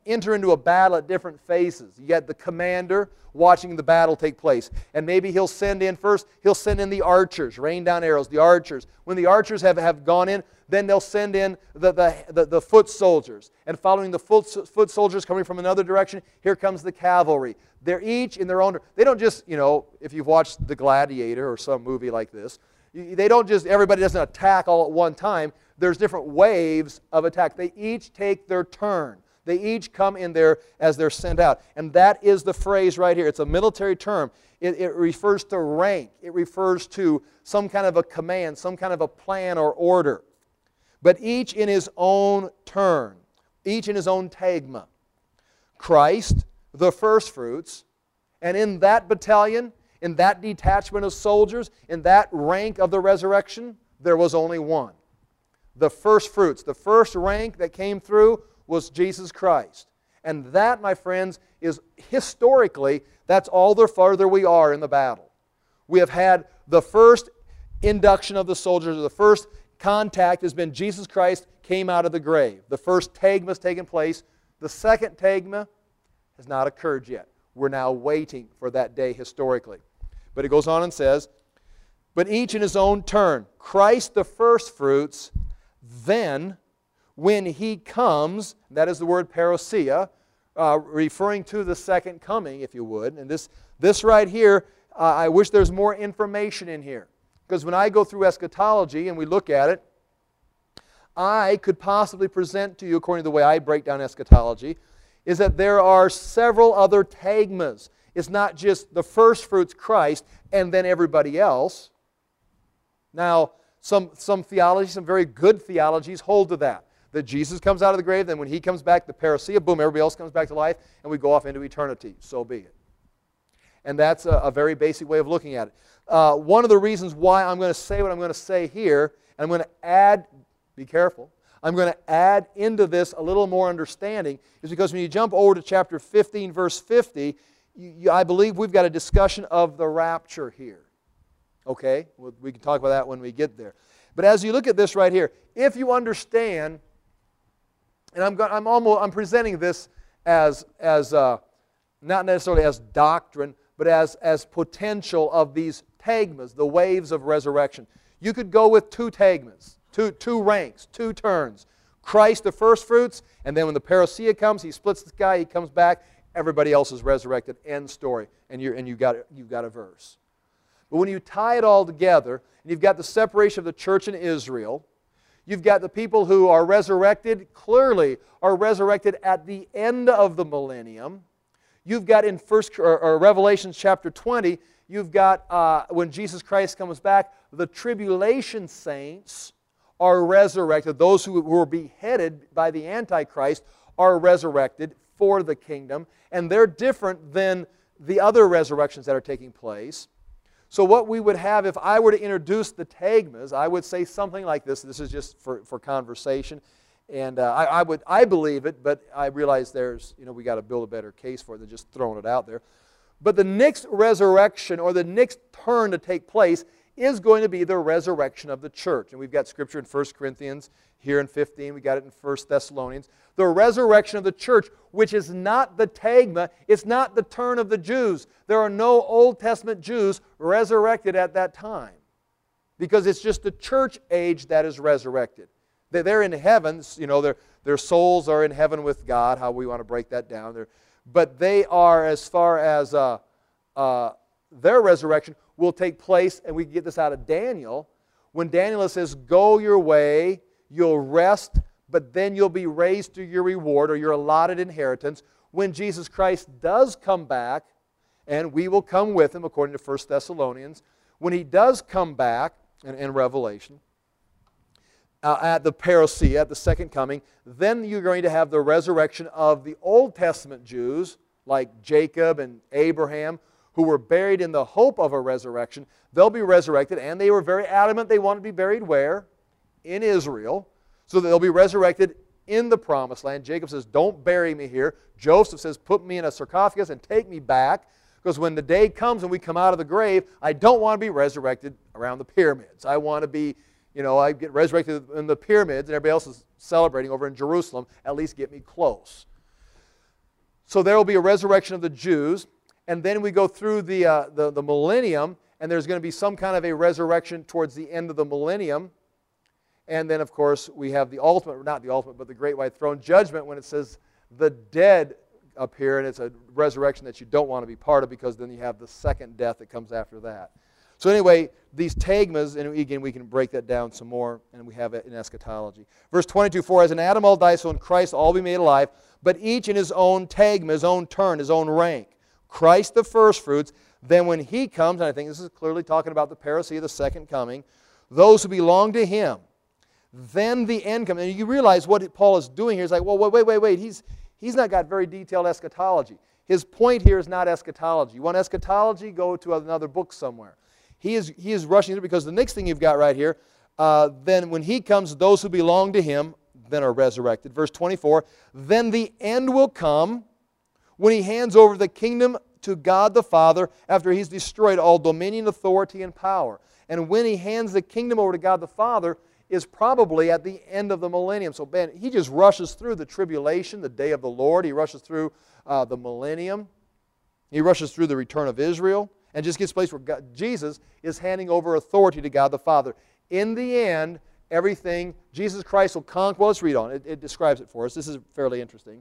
enter into a battle at different phases. You got the commander watching the battle take place. And maybe he'll send in first, he'll send in the archers, rain down arrows, the archers. When the archers have, have gone in, then they'll send in the, the, the, the foot soldiers. And following the foot, foot soldiers coming from another direction, here comes the cavalry. They're each in their own, they don't just, you know, if you've watched The Gladiator or some movie like this, they don't just, everybody doesn't attack all at one time. There's different waves of attack. They each take their turn. They each come in there as they're sent out. And that is the phrase right here. It's a military term. It, it refers to rank. It refers to some kind of a command, some kind of a plan or order. But each in his own turn, each in his own tagma. Christ, the first fruits, and in that battalion, in that detachment of soldiers, in that rank of the resurrection, there was only one. The first fruits, the first rank that came through was Jesus Christ. And that, my friends, is historically, that's all the farther we are in the battle. We have had the first induction of the soldiers, the first contact has been Jesus Christ came out of the grave. The first tagma has taken place. The second tagma has not occurred yet. We're now waiting for that day historically. But it goes on and says, but each in his own turn, Christ the first fruits, then when He comes, that is the word parousia, uh, referring to the second coming, if you would. And this, this right here, uh, I wish there's more information in here. Because when I go through eschatology and we look at it, I could possibly present to you, according to the way I break down eschatology, is that there are several other tagmas. It's not just the first fruits, Christ, and then everybody else. Now, some, some theologies, some very good theologies hold to that. That Jesus comes out of the grave, then when He comes back, the parousia, boom, everybody else comes back to life, and we go off into eternity. So be it. And that's a, a very basic way of looking at it. Uh, one of the reasons why I'm going to say what I'm going to say here, and I'm going to add, be careful, I'm going to add into this a little more understanding, is because when you jump over to chapter fifteen, verse fifty, you, you, I believe we've got a discussion of the rapture here. Okay? Well, we can talk about that when we get there. But as you look at this right here, if you understand, and I'm, I'm, almost, I'm presenting this as, as uh, not necessarily as doctrine, but as, as potential of these tagmas, the waves of resurrection. You could go with two tagmas, two, two ranks, two turns. Christ, the first fruits, and then when the parousia comes, He splits the sky, He comes back, everybody else is resurrected. End story. And, you're, and you've, got, you've got a verse. But when you tie it all together, and you've got the separation of the church in Israel, you've got the people who are resurrected, clearly are resurrected at the end of the millennium. You've got in First or, or Revelation chapter twenty, you've got uh, when Jesus Christ comes back, the tribulation saints are resurrected. Those who were beheaded by the Antichrist are resurrected for the kingdom, and they're different than the other resurrections that are taking place. So what we would have, if I were to introduce the tagmas, I would say something like this. This is just for, for conversation. And uh, I, I would, I believe it, but I realize there's, you know, we got to build a better case for it than just throwing it out there. But the next resurrection, or the next turn to take place, is going to be the resurrection of the church. And we've got scripture in First Corinthians, here in fifteen, we got it in First Thessalonians. The resurrection of the church, which is not the tagma, it's not the turn of the Jews. There are no Old Testament Jews resurrected at that time. Because it's just the church age that is resurrected. They're in heaven, you know, their, their souls are in heaven with God, how we want to break that down. They're, but they are, as far as uh, uh, their resurrection will take place, and we get this out of Daniel, when Daniel says, go your way, you'll rest, but then you'll be raised to your reward or your allotted inheritance. When Jesus Christ does come back, and we will come with Him, according to First Thessalonians, when He does come back in, in Revelation, uh, at the parousia, at the second coming, then you're going to have the resurrection of the Old Testament Jews, like Jacob and Abraham, who were buried in the hope of a resurrection. They'll be resurrected, and they were very adamant they wanted to be buried where? In Israel. So that they'll be resurrected in the promised land. Jacob says, don't bury me here. Joseph says, put me in a sarcophagus and take me back. Because when the day comes and we come out of the grave, I don't want to be resurrected around the pyramids. I want to be, you know, I get resurrected in the pyramids and everybody else is celebrating over in Jerusalem. At least get me close. So there will be a resurrection of the Jews, and then we go through the, uh, the, the millennium, and there's going to be some kind of a resurrection towards the end of the millennium. And then, of course, we have the ultimate, not the ultimate, but the great white throne judgment when it says the dead appear, and it's a resurrection that you don't want to be part of, because then you have the second death that comes after that. So anyway, these tagmas, and again, we can break that down some more, and we have it in eschatology. Verse twenty-two, for as in Adam all die, so in Christ all be made alive, but each in his own tagma, his own turn, his own rank. Christ the firstfruits, then when he comes, and I think this is clearly talking about the parousia, the second coming, those who belong to him, then the end comes. And you realize what Paul is doing here is like, well, wait, wait, wait, wait. He's, he's not got very detailed eschatology. His point here is not eschatology. You want eschatology? Go to another book somewhere. He is, he is rushing through, because the next thing you've got right here, uh, then when he comes, those who belong to him then are resurrected. Verse twenty-four, then the end will come when he hands over the kingdom to God the Father after he's destroyed all dominion, authority, and power. And when he hands the kingdom over to God the Father is probably at the end of the millennium. So Ben, he just rushes through the tribulation, the day of the Lord. He rushes through uh, the millennium. He rushes through the return of Israel, and just gets to a place where God, Jesus is handing over authority to God the Father. In the end, everything, Jesus Christ will conquer. Well, let's read on. It, it describes it for us. This is fairly interesting.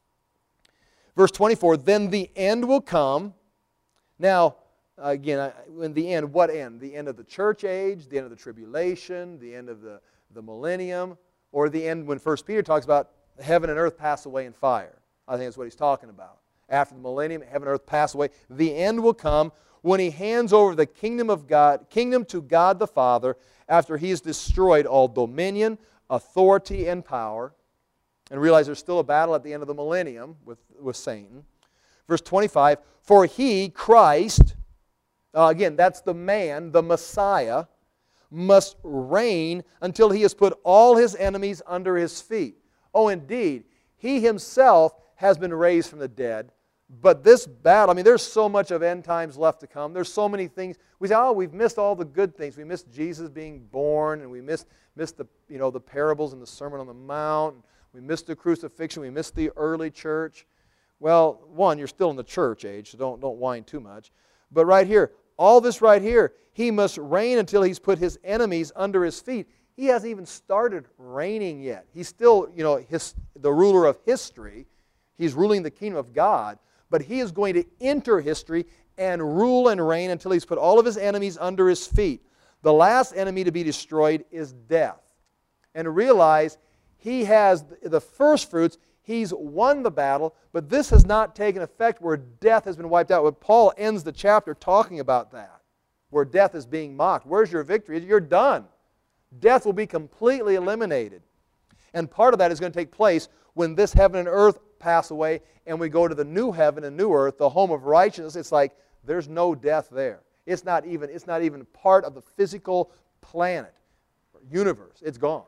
Verse twenty-four, then the end will come. Now, again, in the end, what end? The end of the church age, the end of the tribulation, the end of the, the millennium, or the end when First Peter talks about heaven and earth pass away in fire. I think that's what he's talking about. After the millennium, heaven and earth pass away. The end will come when he hands over the kingdom of God, kingdom to God the Father, after he's destroyed all dominion, authority, and power. And realize there's still a battle at the end of the millennium with, with Satan. Verse twenty-five, for he, Christ, uh, again, that's the man, the Messiah, must reign until he has put all his enemies under his feet. Oh, indeed, he himself has been raised from the dead. But this battle, I mean, there's so much of end times left to come. There's so many things. We say, oh, we've missed all the good things. We missed Jesus being born, and we missed, missed the, you know, the parables and the Sermon on the Mount. We missed the crucifixion. We missed the early church. Well, one, you're still in the church age, so don't, don't whine too much. But right here, all this right here, he must reign until he's put his enemies under his feet. He hasn't even started reigning yet. He's still, you know, his, the ruler of history. He's ruling the kingdom of God. But he is going to enter history and rule and reign until he's put all of his enemies under his feet. The last enemy to be destroyed is death. And realize he has the first fruits. He's won the battle, but this has not taken effect where death has been wiped out. But Paul ends the chapter talking about that, where death is being mocked. Where's your victory? You're done. Death will be completely eliminated. And part of that is going to take place when this heaven and earth pass away and we go to the new heaven and new earth, the home of righteousness. It's like there's no death there. It's not even, it's not even part of the physical planet, universe. It's gone.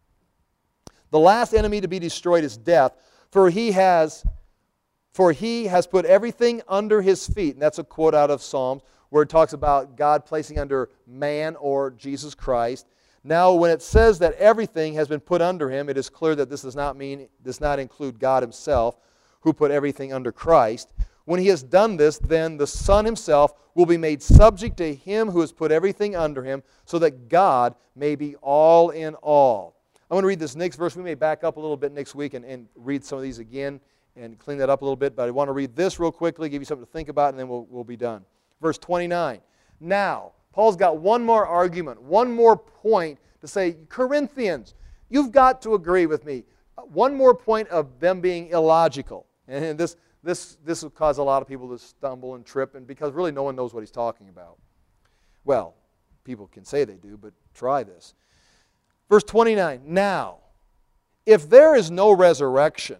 The last enemy to be destroyed is death, for he has, for he has put everything under his feet. And that's a quote out of Psalms where it talks about God placing under man or Jesus Christ. Now, when it says that everything has been put under him, it is clear that this does not mean, does not include God himself, who put everything under Christ. When he has done this, then the Son himself will be made subject to him who has put everything under him, so that God may be all in all. I'm going to read this next verse. We may back up a little bit next week and, and read some of these again and clean that up a little bit, but I want to read this real quickly, give you something to think about, and then we'll, we'll be done. Verse twenty-nine. Now, Paul's got one more argument, one more point to say, Corinthians, you've got to agree with me. One more point of them being illogical. And this, this, this will cause a lot of people to stumble and trip, and because really no one knows what he's talking about. Well, people can say they do, but try this. Verse twenty-nine, now, if there is no resurrection,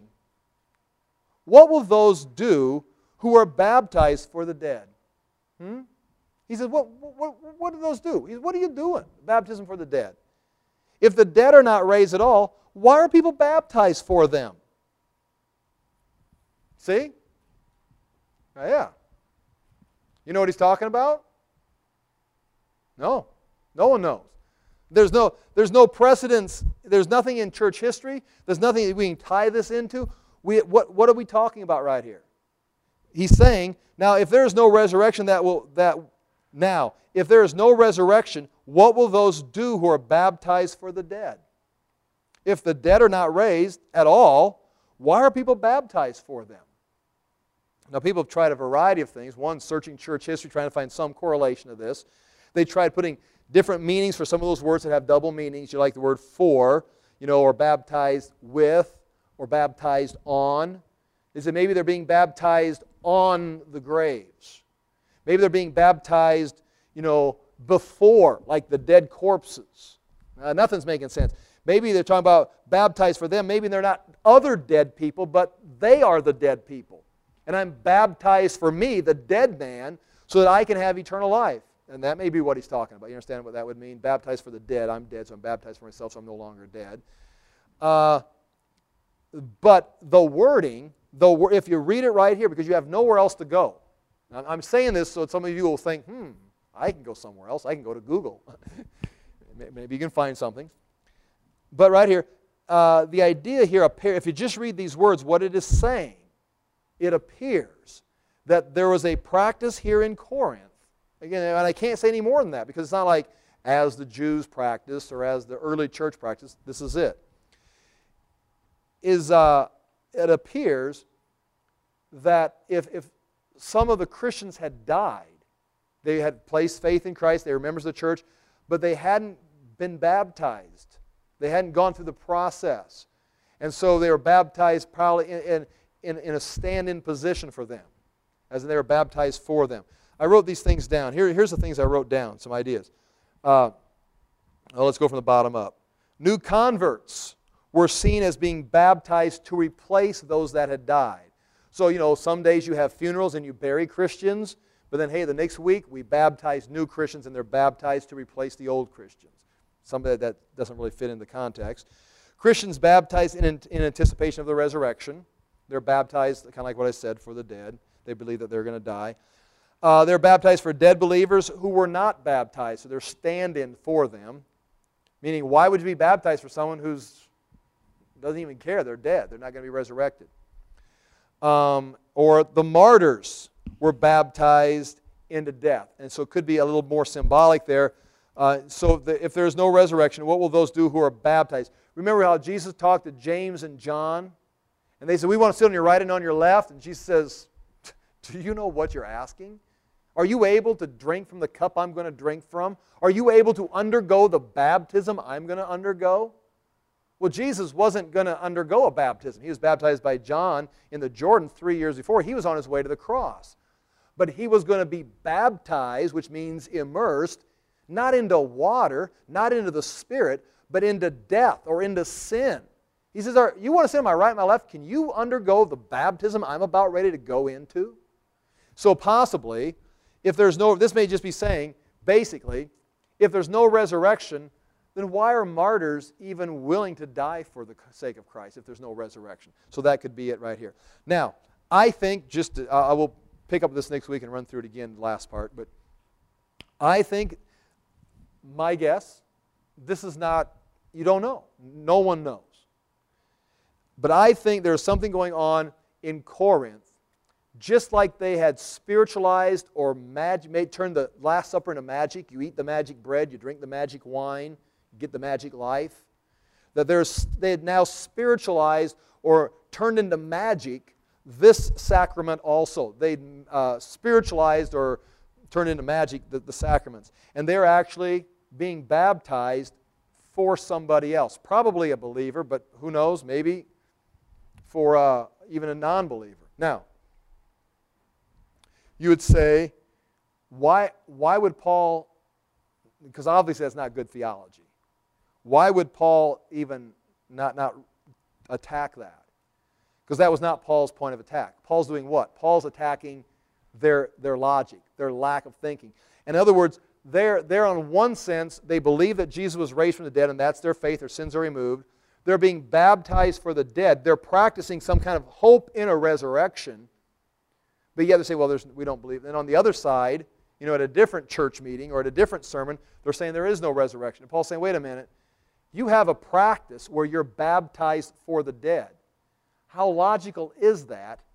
what will those do who are baptized for the dead? Hmm? He says, what, what, what do those do? He says, what are you doing? Baptism for the dead. If the dead are not raised at all, why are people baptized for them? See? Oh, yeah. You know what he's talking about? No. No one knows. There's no, there's no precedence. There's nothing in church history. There's nothing that we can tie this into. We, what, what are we talking about right here? he's saying, now if there is no resurrection, that will, that, now, if there is no resurrection, what will those do who are baptized for the dead? If the dead are not raised at all, why are people baptized for them? Now, people have tried a variety of things. One, searching church history, trying to find some correlation to this. They tried putting different meanings for some of those words that have double meanings. You like the word for, you know, or baptized with, or baptized on. They said maybe they're being baptized on the graves. Maybe they're being baptized, you know, before, like the dead corpses. Uh, nothing's making sense. Maybe they're talking about baptized for them. Maybe they're not other dead people, but they are the dead people. And I'm baptized for me, the dead man, so that I can have eternal life. And that may be what he's talking about. You understand what that would mean? Baptized for the dead. I'm dead, so I'm baptized for myself, so I'm no longer dead. Uh, but the wording, the, if you read it right here, because you have nowhere else to go. Now, I'm saying this so some of you will think, hmm, I can go somewhere else. I can go to Google. Maybe you can find something. But right here, uh, the idea here, if you just read these words, what it is saying, it appears that there was a practice here in Corinth. Again, and I can't say any more than that because it's not like as the Jews practiced or as the early church practiced. This is it. Is uh, it appears that if, if some of the Christians had died, they had placed faith in Christ, they were members of the church, but they hadn't been baptized. They hadn't gone through the process. And so they were baptized probably in, in, in, in a stand-in position for them, as in they were baptized for them. I wrote these things down. Here, here's the things I wrote down, some ideas. Uh, well, let's go from the bottom up. New converts were seen as being baptized to replace those that had died. So, you know, some days you have funerals and you bury Christians, but then, hey, the next week we baptize new Christians and they're baptized to replace the old Christians. Something that doesn't really fit in the context. Christians baptized in, in anticipation of the resurrection. They're baptized, kind of like what I said, for the dead. They believe that they're going to die. Uh, they're baptized for dead believers who were not baptized, so they're stand-in for them. Meaning, why would you be baptized for someone who doesn't even care? They're dead. They're not going to be resurrected. Um, or the martyrs were baptized into death. And so it could be a little more symbolic there. Uh, so the, if there's no resurrection, what will those do who are baptized? Remember how Jesus talked to James and John? And they said, we want to sit on your right and on your left. And Jesus says, do you know what you're asking? Are you able to drink from the cup I'm going to drink from? Are you able to undergo the baptism I'm going to undergo? Well, Jesus wasn't going to undergo a baptism. He was baptized by John in the Jordan three years before. He was on his way to the cross. But he was going to be baptized, which means immersed, not into water, not into the Spirit, but into death or into sin. He says, you want to sit on my right and my left? Can you undergo the baptism I'm about ready to go into? So possibly, if there's no, this may just be saying, basically, if there's no resurrection, then why are martyrs even willing to die for the sake of Christ if there's no resurrection? So that could be it right here. Now, I think, just to, uh, I will pick up this next week and run through it again, the last part, but I think, my guess, this is not, you don't know. No one knows. But I think there's something going on in Corinth, just like they had spiritualized or mag- made, turned the Last Supper into magic. You eat the magic bread, you drink the magic wine, you get the magic life. That there's, they had now spiritualized or turned into magic this sacrament also. They uh, spiritualized or turned into magic the, the sacraments. And they're actually being baptized for somebody else. Probably a believer, but who knows, maybe for uh, even a non-believer. Now, you would say, why, why would Paul, because obviously that's not good theology, why would Paul even not, not attack that? Because that was not Paul's point of attack. Paul's doing what? Paul's attacking their, their logic, their lack of thinking. In other words, they're, they're on one sense, they believe that Jesus was raised from the dead and that's their faith, their sins are removed. They're being baptized for the dead. They're practicing some kind of hope in a resurrection. But yet they say, well, there's, we don't believe. And on the other side, you know, at a different church meeting or at a different sermon, they're saying there is no resurrection. And Paul's saying, wait a minute, you have a practice where you're baptized for the dead. How logical is that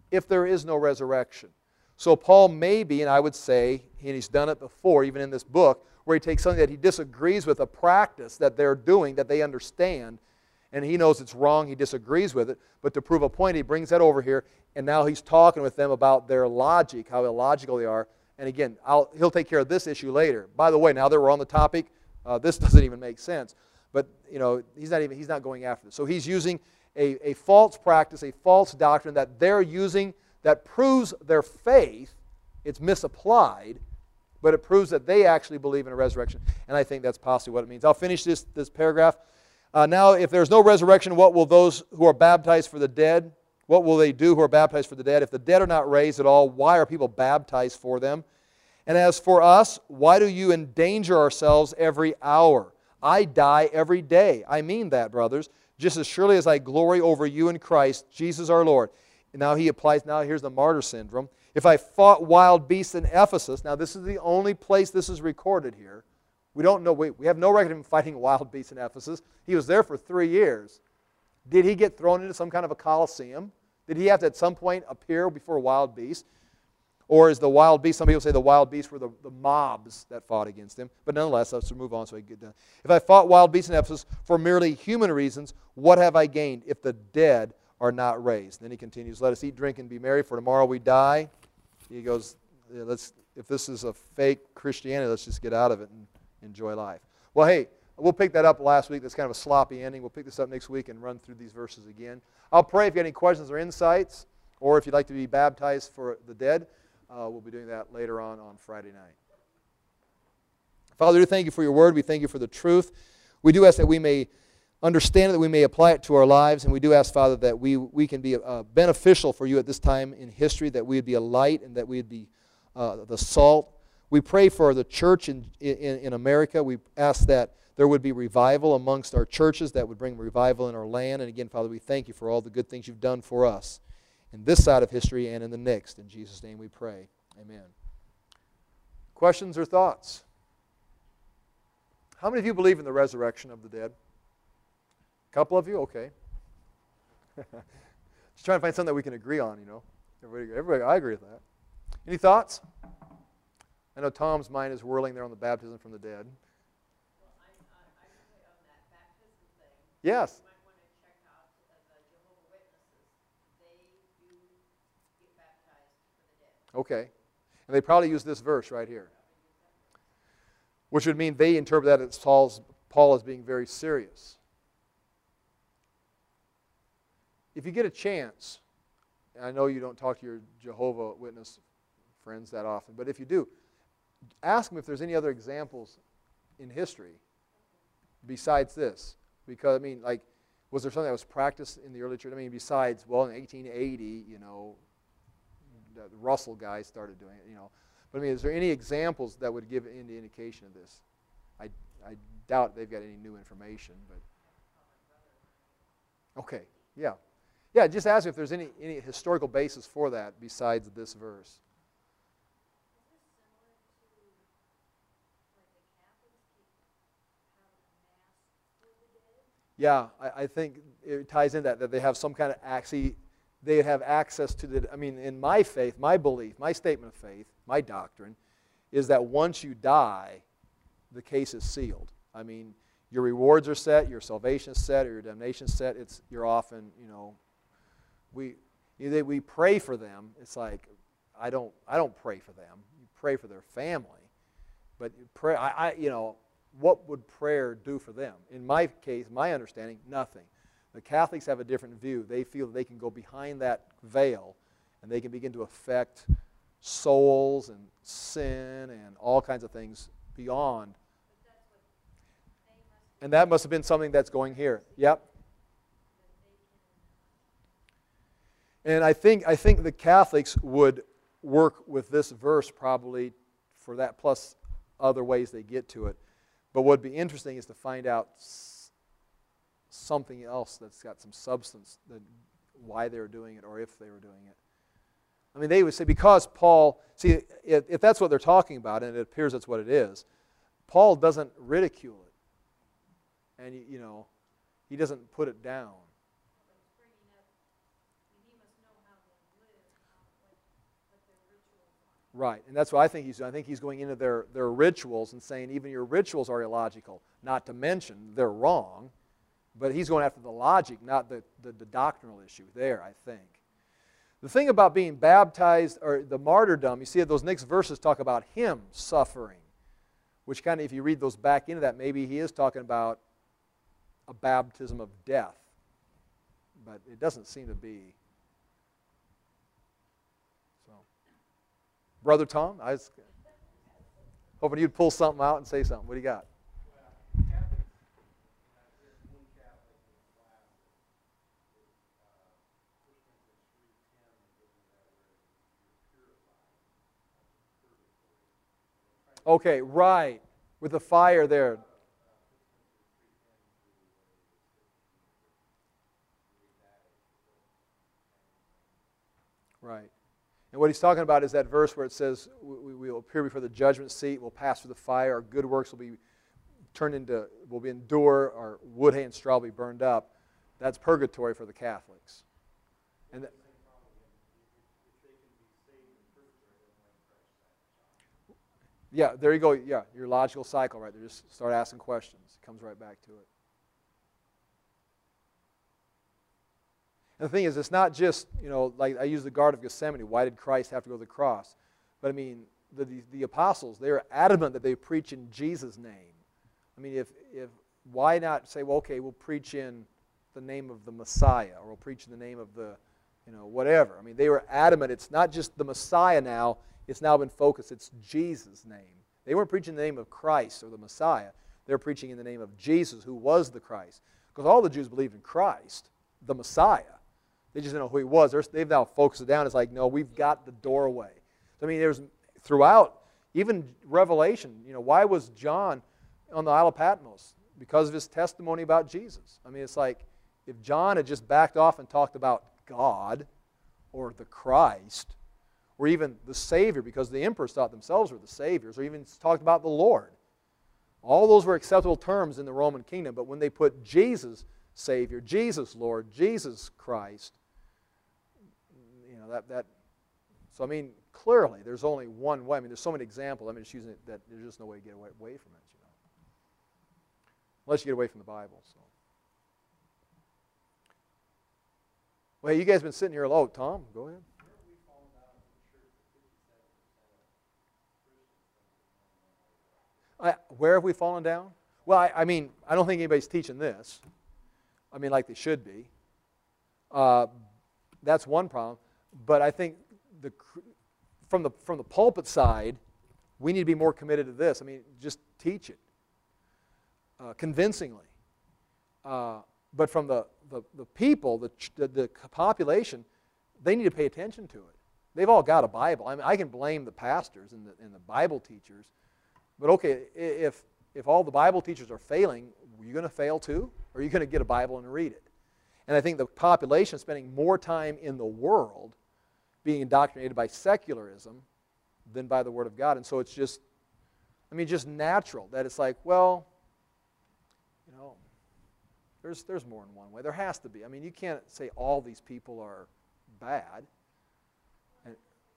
if there is no resurrection. So Paul may be, and I would say, and he's done it before, even in this book, where he takes something that he disagrees with, a practice that they're doing, that they understand, and he knows it's wrong, he disagrees with it, but to prove a point, he brings that over here, and now he's talking with them about their logic, how illogical they are. And again, I'll, he'll take care of this issue later. By the way, now that we're on the topic, uh, this doesn't even make sense. But you know, he's not even he's not going after this. So he's using a, a false practice, a false doctrine that they're using that proves their faith. It's misapplied, but it proves that they actually believe in a resurrection. And I think that's possibly what it means. I'll finish this, this paragraph. Uh, now, if there's no resurrection, what will those who are baptized for the dead, what will they do who are baptized for the dead? If the dead are not raised at all, why are people baptized for them? And as for us, why do you endanger ourselves every hour? I die every day. I mean that, brothers. Just as surely as I glory over you in Christ, Jesus our Lord. And now he applies, now here's the martyr syndrome. If I fought wild beasts in Ephesus, now this is the only place this is recorded here. We don't know, we, we have no record of him fighting wild beasts in Ephesus. He was there for three years. Did he get thrown into some kind of a coliseum? Did he have to at some point appear before wild beasts? Or is the wild beast, some people say the wild beasts were the, the mobs that fought against him. But nonetheless, let's move on so I can get done. If I fought wild beasts in Ephesus for merely human reasons, what have I gained if the dead are not raised? Then he continues, let us eat, drink, and be merry, for tomorrow we die. He goes, yeah, let's, if this is a fake Christianity, let's just get out of it and enjoy life. Well, hey, we'll pick that up last week. That's kind of a sloppy ending. We'll pick this up next week and run through these verses again. I'll pray if you have any questions or insights, or if you'd like to be baptized for the dead. Uh, we'll be doing that later on on Friday night. Father, we thank you for your word. We thank you for the truth. We do ask that we may understand it, that we may apply it to our lives, and we do ask, Father, that we, we can be uh, beneficial for you at this time in history, that we would be a light and that we would be uh, the salt. We pray for the church in, in, in America. We ask that there would be revival amongst our churches that would bring revival in our land. And again, Father, we thank you for all the good things you've done for us in this side of history and in the next. In Jesus' name we pray. Amen. Questions or thoughts? How many of you believe in the resurrection of the dead? A couple of you? Okay. Just trying to find something that we can agree on, you know. Everybody, everybody, I agree with that. Any thoughts? I know Tom's mind is whirling there on the baptism from the dead. Well, I, I, I really on that baptism thing. Yes. You might want to check out uh, the Jehovah's Witnesses. They do get baptized for the dead. Okay. And they probably use this verse right here, which would mean they interpret that as Paul's, Paul as being very serious. If you get a chance, and I know you don't talk to your Jehovah Witness friends that often, but if you do, ask them if there's any other examples in history besides this. Because, I mean, like, was there something that was practiced in the early church? I mean, besides, well, in eighteen eighty, you know, the Russell guy started doing it, you know. But, I mean, is there any examples that would give any indication of this? I, I doubt they've got any new information, but. Okay, yeah. Yeah, just ask if there's any, any historical basis for that besides this verse. Yeah, I, I think it ties in that, that they have some kind of access, they have access to the, I mean, in my faith, my belief, my statement of faith, my doctrine, is that once you die, the case is sealed. I mean, your rewards are set, your salvation is set, or your damnation is set, it's, you're often, you know, we, either we pray for them, it's like, I don't, I don't pray for them, you pray for their family, but pray, I, I you know, what would prayer do for them? In my case, my understanding, nothing. The Catholics have a different view. They feel that they can go behind that veil and they can begin to affect souls and sin and all kinds of things beyond. And that must have been something that's going here. Yep. And I think, I think the Catholics would work with this verse probably for that, plus other ways they get to it. But what would be interesting is to find out something else that's got some substance, that why they were doing it or if they were doing it. I mean, they would say, because Paul, see, if, if that's what they're talking about, and it appears that's what it is, Paul doesn't ridicule it. And, you know, he doesn't put it down. Right, and that's what I think he's doing. I think he's going into their, their rituals and saying even your rituals are illogical, not to mention they're wrong, but he's going after the logic, not the, the, the doctrinal issue there, I think. The thing about being baptized, or the martyrdom, you see those next verses talk about him suffering, which kind of, if you read those back into that, maybe he is talking about a baptism of death, but it doesn't seem to be. So, Brother Tom, I was hoping you'd pull something out and say something. What do you got? Okay, right. With the fire there. Right. And what he's talking about is that verse where it says, we, we will appear before the judgment seat, we'll pass through the fire, our good works will be turned into, will be endure, our wood, hay, and straw will be burned up. That's purgatory for the Catholics. And that, yeah, there you go. Yeah, your logical cycle right there. Just start asking questions. It comes right back to it. And the thing is, it's not just, you know, like I use the Garden of Gethsemane. Why did Christ have to go to the cross? But I mean, the, the, the apostles, they were adamant that they preach in Jesus' name. I mean, if, if why not say, well, okay, we'll preach in the name of the Messiah, or we'll preach in the name of the, you know, whatever. I mean, they were adamant. It's not just the Messiah now. It's now been focused. It's Jesus' name. They weren't preaching in the name of Christ or the Messiah. They were preaching in the name of Jesus, who was the Christ. Because all the Jews believed in Christ, the Messiah. They just didn't know who he was. They're, they've now focused it down. It's like, no, we've got the doorway. I mean, there's throughout, even Revelation, you know, why was John on the Isle of Patmos? Because of his testimony about Jesus. I mean, it's like, if John had just backed off and talked about God or the Christ, or even the Savior, because the emperors thought themselves were the Saviors, or even talked about the Lord. All those were acceptable terms in the Roman kingdom, but when they put Jesus Savior, Jesus Lord, Jesus Christ, you know, that, that, so I mean, clearly there's only one way. I mean, there's so many examples. I mean, just using it that there's just no way to get away, away from it, you know. Unless you get away from the Bible, so. Well, hey, you guys have been sitting here alone. Tom, go ahead. I, where have we fallen down? Well, I, I mean, I don't think anybody's teaching this. I mean, like they should be. Uh, that's one problem. But I think the, from the from the pulpit side, we need to be more committed to this. I mean, just teach it uh, convincingly. Uh, but from the, the, the people, the, the, the population, they need to pay attention to it. They've all got a Bible. I mean, I can blame the pastors and the, and the Bible teachers. But okay, if, if all the Bible teachers are failing, are you going to fail too? Or are you going to get a Bible and read it? And I think the population is spending more time in the world being indoctrinated by secularism than by the Word of God. And so it's just, I mean, just natural that it's like, well, you know, there's, there's more than one way. There has to be. I mean, you can't say all these people are bad. And,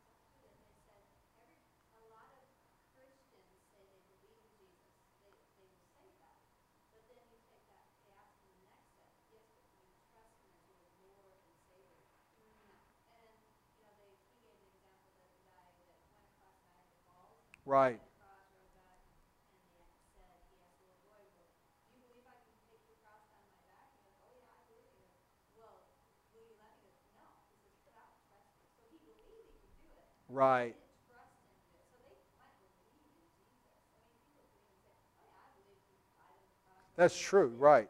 right. Right. That's true, right.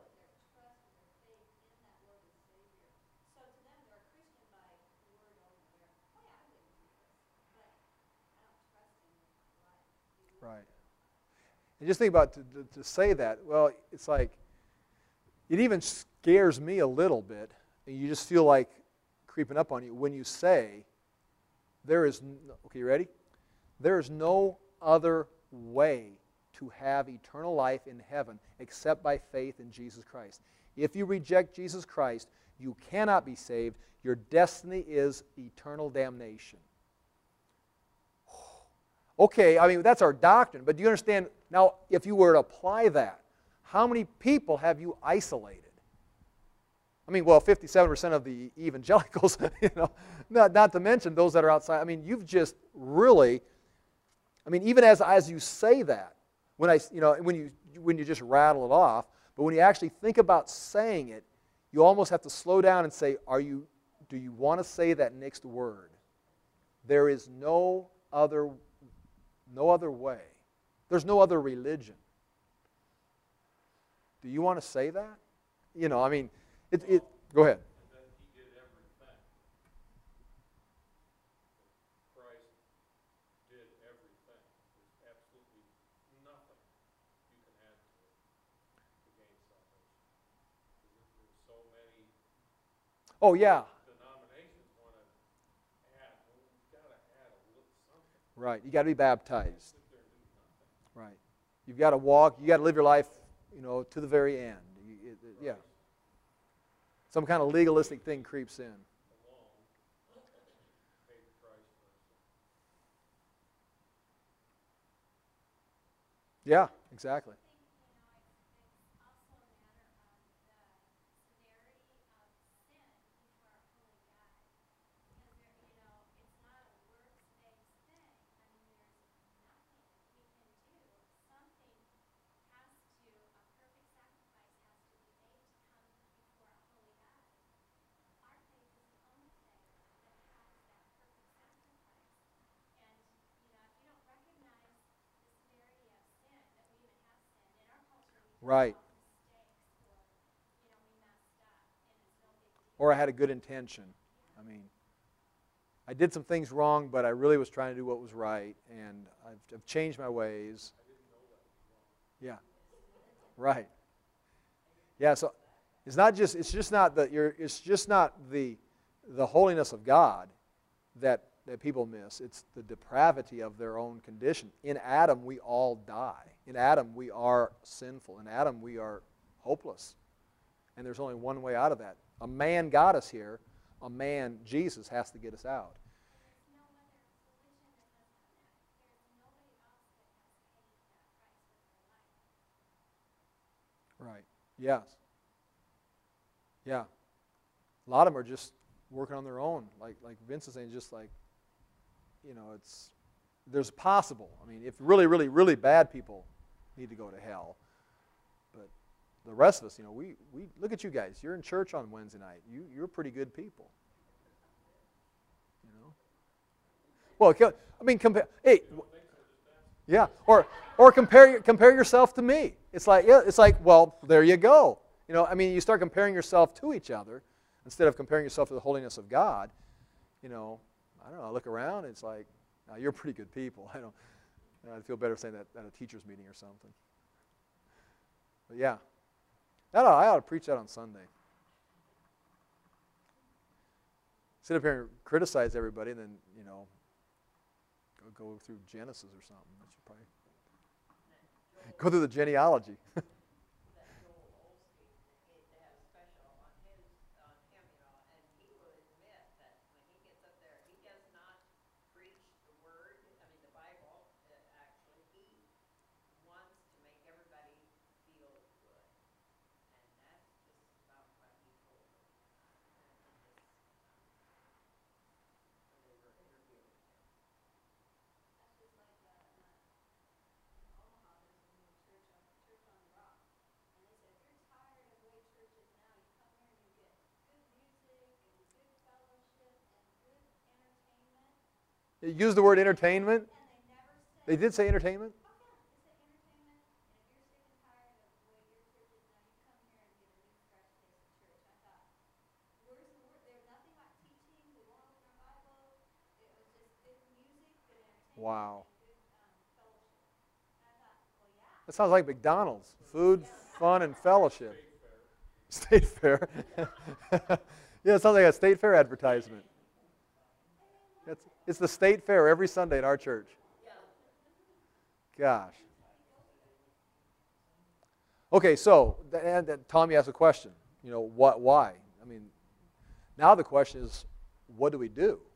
Right. And just think about to, to, to say that, well, it's like, it even scares me a little bit, and you just feel like creeping up on you when you say, there is, no, okay, you ready? There is no other way to have eternal life in heaven except by faith in Jesus Christ. If you reject Jesus Christ, you cannot be saved. Your destiny is eternal damnation. Okay, I mean, that's our doctrine, but do you understand, now, if you were to apply that, how many people have you isolated? I mean, well, fifty-seven percent of the evangelicals, you know, not, not to mention those that are outside. I mean, you've just really, I mean, even as, as you say that, when I, you know, when you, when you just rattle it off, but when you actually think about saying it, you almost have to slow down and say, are you, do you want to say that next word? There is no other, no other way. There's no other religion. Do you want to say that? You know, I mean, it, it go ahead. And then he did everything. Christ did everything. There's absolutely nothing you can add to it to gain salvation. There's so many Oh, yeah. denominations want to add. Well, you've got to add a little something. Right. You got to be baptized. Sit there and do nothing. Right. You've got to walk. You got to live your life, you know, to the very end. You, it, it, yeah. Some kind of legalistic thing creeps in. Alone, paid the price for us. Yeah, exactly. Right. Or I had a good intention. I mean, I did some things wrong, but I really was trying to do what was right, and I've, I've changed my ways. Yeah. Right. Yeah. So it's not just it's just not the you're it's just not the the holiness of God that that people miss. It's the depravity of their own condition. In Adam, we all die. In Adam, we are sinful. In Adam, we are hopeless. And there's only one way out of that. A man got us here. A man, Jesus, has to get us out. Right. Yes. Yeah. A lot of them are just working on their own. Like like Vince is saying, just like, you know, it's there's possible. I mean, if really, really, really bad people need to go to hell, but the rest of us, you know, we, we look at you guys. You're in church on Wednesday night. You you're pretty good people. You know. Well, I mean, compare. Hey, yeah, or or compare compare yourself to me. It's like yeah, it's like well, there you go. You know, I mean, you start comparing yourself to each other instead of comparing yourself to the holiness of God. You know, I don't know. I look around, it's like, no, you're pretty good people. I don't. I'd feel better saying that at a teachers' meeting or something. But yeah, that ought, I ought to preach that on Sunday. Sit up here and criticize everybody, and then you know, go, go through Genesis or something. That should probably go through the genealogy. Use the word entertainment. They did say entertainment. Wow. That sounds like McDonald's. Food, fun, and fellowship. State fair. Yeah, it sounds like a state fair advertisement. It's, it's the state fair every Sunday at our church. Gosh. Okay, so and, and Tommy asked a question. You know, what? Why? I mean, now the question is, what do we do?